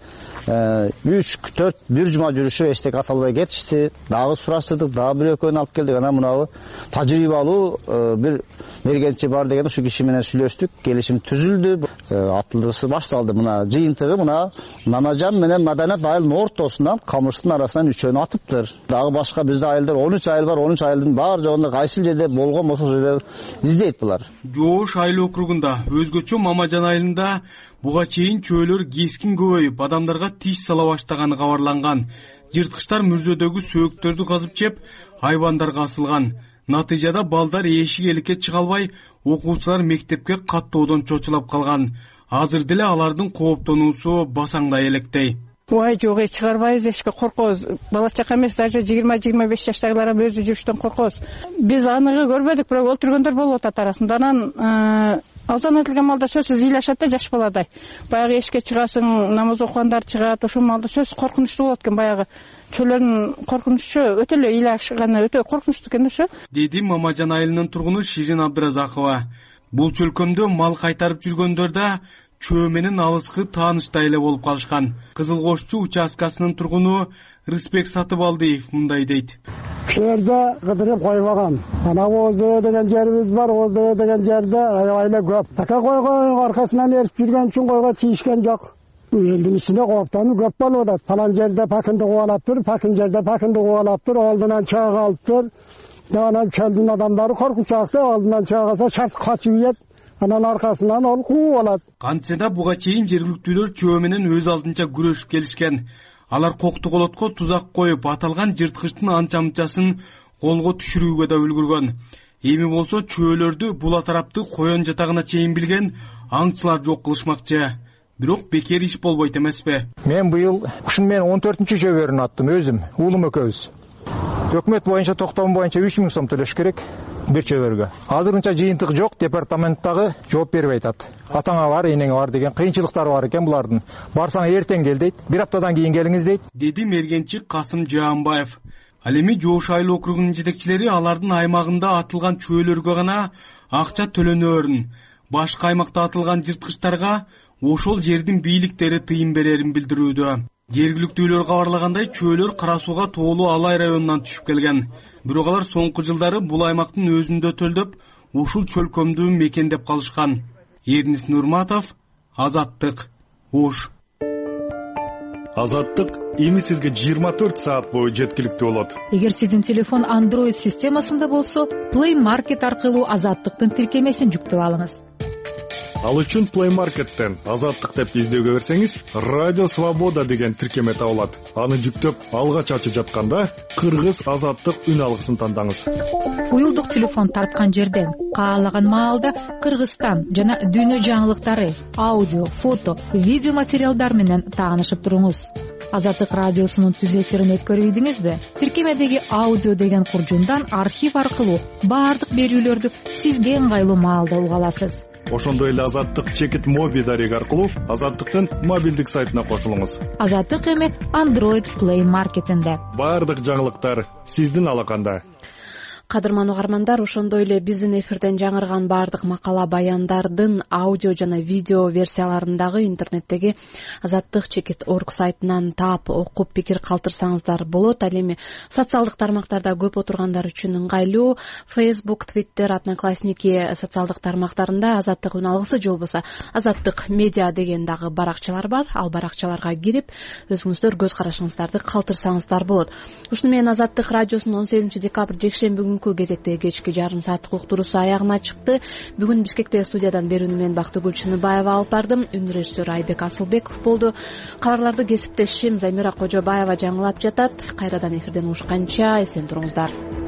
үч төрт бир жума жүрүшүп эчтек аталбай кетишти. Дагы сураштырдык, дагы бир экөөнү алып келдик. Анан мынабы тажрыйбалуу бир мергенчи бар деген ушу киши менен сүйлөштүк, келишим түзүлдү, атылышы башталды. Мына жыйынтыгы мына Мамажан менен Маданат айылынын ортосунан камыштын арасынан үчөөнү атыптыр. Дагы башка бизде айылдар он үч айыл бар, он үч айылдын баары жогунда кайсы жерде болгон болсо жерде издейт булар. Жош айыл округунда өзгөчө Мамажан айылында буга чейин чөөлөр кескин көбөйүп, адамдарга тиш сала баштаганы кабарланган. Жырткычтар мүрзөдөгү сөөктөрдү казып жеп, айбандарга асылган. Натыйжада балдар эшик эликке чыга албай, окуучулар мектепке каттоодон чочулап калган. Азыр деле алардын кооптонуусу басаңдай электей. Ой, жок, чыгарбайбыз, эшикке коркобуз. Бала чака эмес, даже жыйырма жыйырма беш жаштагылар өзү жүрүштөн коркобуз. Биз аныгы көрбөдүк, бирок өлтүргөндөр болуп атат арасында. Анан азан айтылган малда сөзсүз ыйлашат да жаш баладай. Баягы эшикке чыгасың, намаз окугандар чыгат, ошол малда сөз коркунучтуу болот экен. Баягы чөөлөрдүн коркунучу өтө эле ыйлашканы өтө коркунучтуу экен ошо. Деди Мамажан айылынын тургуну Ширин Абдыразакова. Бул чөлкөмдө мал кайтарып жүргөндөр да чөө менен алыскы тааныштай эле болуп калышкан. Кызыл Кошчу участкасынын тургуну Рыспек Сатыбалдиев мындай дейт. Жерде кыдырып койбаган. Ана Оздоо деген жерибиз бар, Оздоо деген жерде аябай көп. Така койгон аркасынан эрип жүргөн үчүн койго тийишкен жок. Элдин ичинде кооптонуу көп болуп атат. Палан жерде пакынды кубалаптыр, пакын жерде пакынды кубалаптыр, алдынан чыга калыптыр. Анан чөлдүн адамдары коркунчакса, алдынан чыга калса шарт качып ийет. Анан аркасынан ол куу алат. Кантсе да буга чейин жергиликтүүлөр чөө менен өз алдынча күрөшүп келишкен. Алар кокту колотко тузак коюп, аталган жырткычтын анча-мынчасын колго түшүрүүгө да үлгүргөн. Эми болсо чөөлөрдү була тарапты коен жатагына чейин билген аңчылар жок кылышмакчы. Бирок бекер иш болбойт эмеспи? Мен быйыл ушун менен он төртүнчү чөбөрүн аттым өзүм, уулум экөөбүз. Өкмөт боюнча токтом боюнча үч миң сом төлөш керек бир чөбөргө. Азырынча жыйынтык жок, департаменттагы жооп бербей атат. Атаңа бар, энеңе бар деген кыйынчылыктары бар экен булардын. Барсаң эртең кел дейт, бир аптадан кийин келиңиз дейт. Деди мергенчи Касым Жаанбаев. Ал эми Жош айыл округунун жетекчилери алардын аймагында атылган чөөлөргө гана акча төлөнөөрүн, башка аймакта атылган жырткычтарга ошол жердин бийликтери тыйын берерин билдирүүдө. Жергиликтүүлөр кабарлагандай, чөөлөр Кара Сууга тоолуу Алай районунан түшүп келген. Бирок алар соңку жылдары бул аймактын өзүндө төлдөп, ушул чөлкөмдү мекендеп калышкан. Эрнис Нурматов, Азаттык, Ош. Азаттык эми сизге жыйырма төрт саат бою жеткиликтүү болот. Эгер сиздин телефон Android системасында болсо, Play Market аркылуу Азаттыктын тиркемесин жүктөп алыңыз. Ал үчүн Play Market'тен Азаттык деп издөөгө берсеңиз, Радио Свобода деген тиркеме табылат. Аны жүктөп алгач ачып жатканда Кыргыз Азаттык үн алгысын тандаңыз. Уюлдук телефон тарткан жерден каалаган маалда Кыргызстан жана дүйнө жаңылыктары, аудио, фото, видео материалдар менен таанышып туруңуз. азаттык радиосунун түз эфирин өткөрүп ийдиңизби? Тиркемедеги аудио деген куржундан архив аркылуу баардык берүүлөрдү сизге ыңгайлуу маалда уга аласыз. Ошондой эле азаттык чекит моби дареги аркылуу азаттыктын мобилдик сайтына кошулуңуз. Азаттык эми Android Play Marketинде. Баардык жаңылыктар сиздин алаканда. Кадырман угармандар, ошондой эле биздин эфирден жаңырган баардык макала баяндардын аудио жана видео версияларындагы интернеттеги азаттык чекит орг сайтынан таап окуп пикир калтырсаңыздар болот. Ал эми социалдык тармактарда көп отургандар үчүн ыңгайлуу. Facebook, Twitter, Одноклассники социалдык тармактарында азаттык үн алгысы же болбосо азаттык медиа деген дагы баракчалар бар. Ал баракчаларга кирип өзүңүздөр көз карашыңыздарды калтырсаңыздар болот. Ушуну менен азаттык радиосунун он сегизинчи декабрь жекшемби кезектеги кечки жарым сааттык уктуруусу аягына чыкты. Бүгүн Бишкектеги студиядан берүүнү мен Бактыгүл Чыныбаева алып бардым. Үн режиссеру Айбек Асылбеков болду. Кабарларды кесиптешим Замира Кожобаева жаңылап жатат. Кайрадан эфирден угушканча эсен туруңуздар.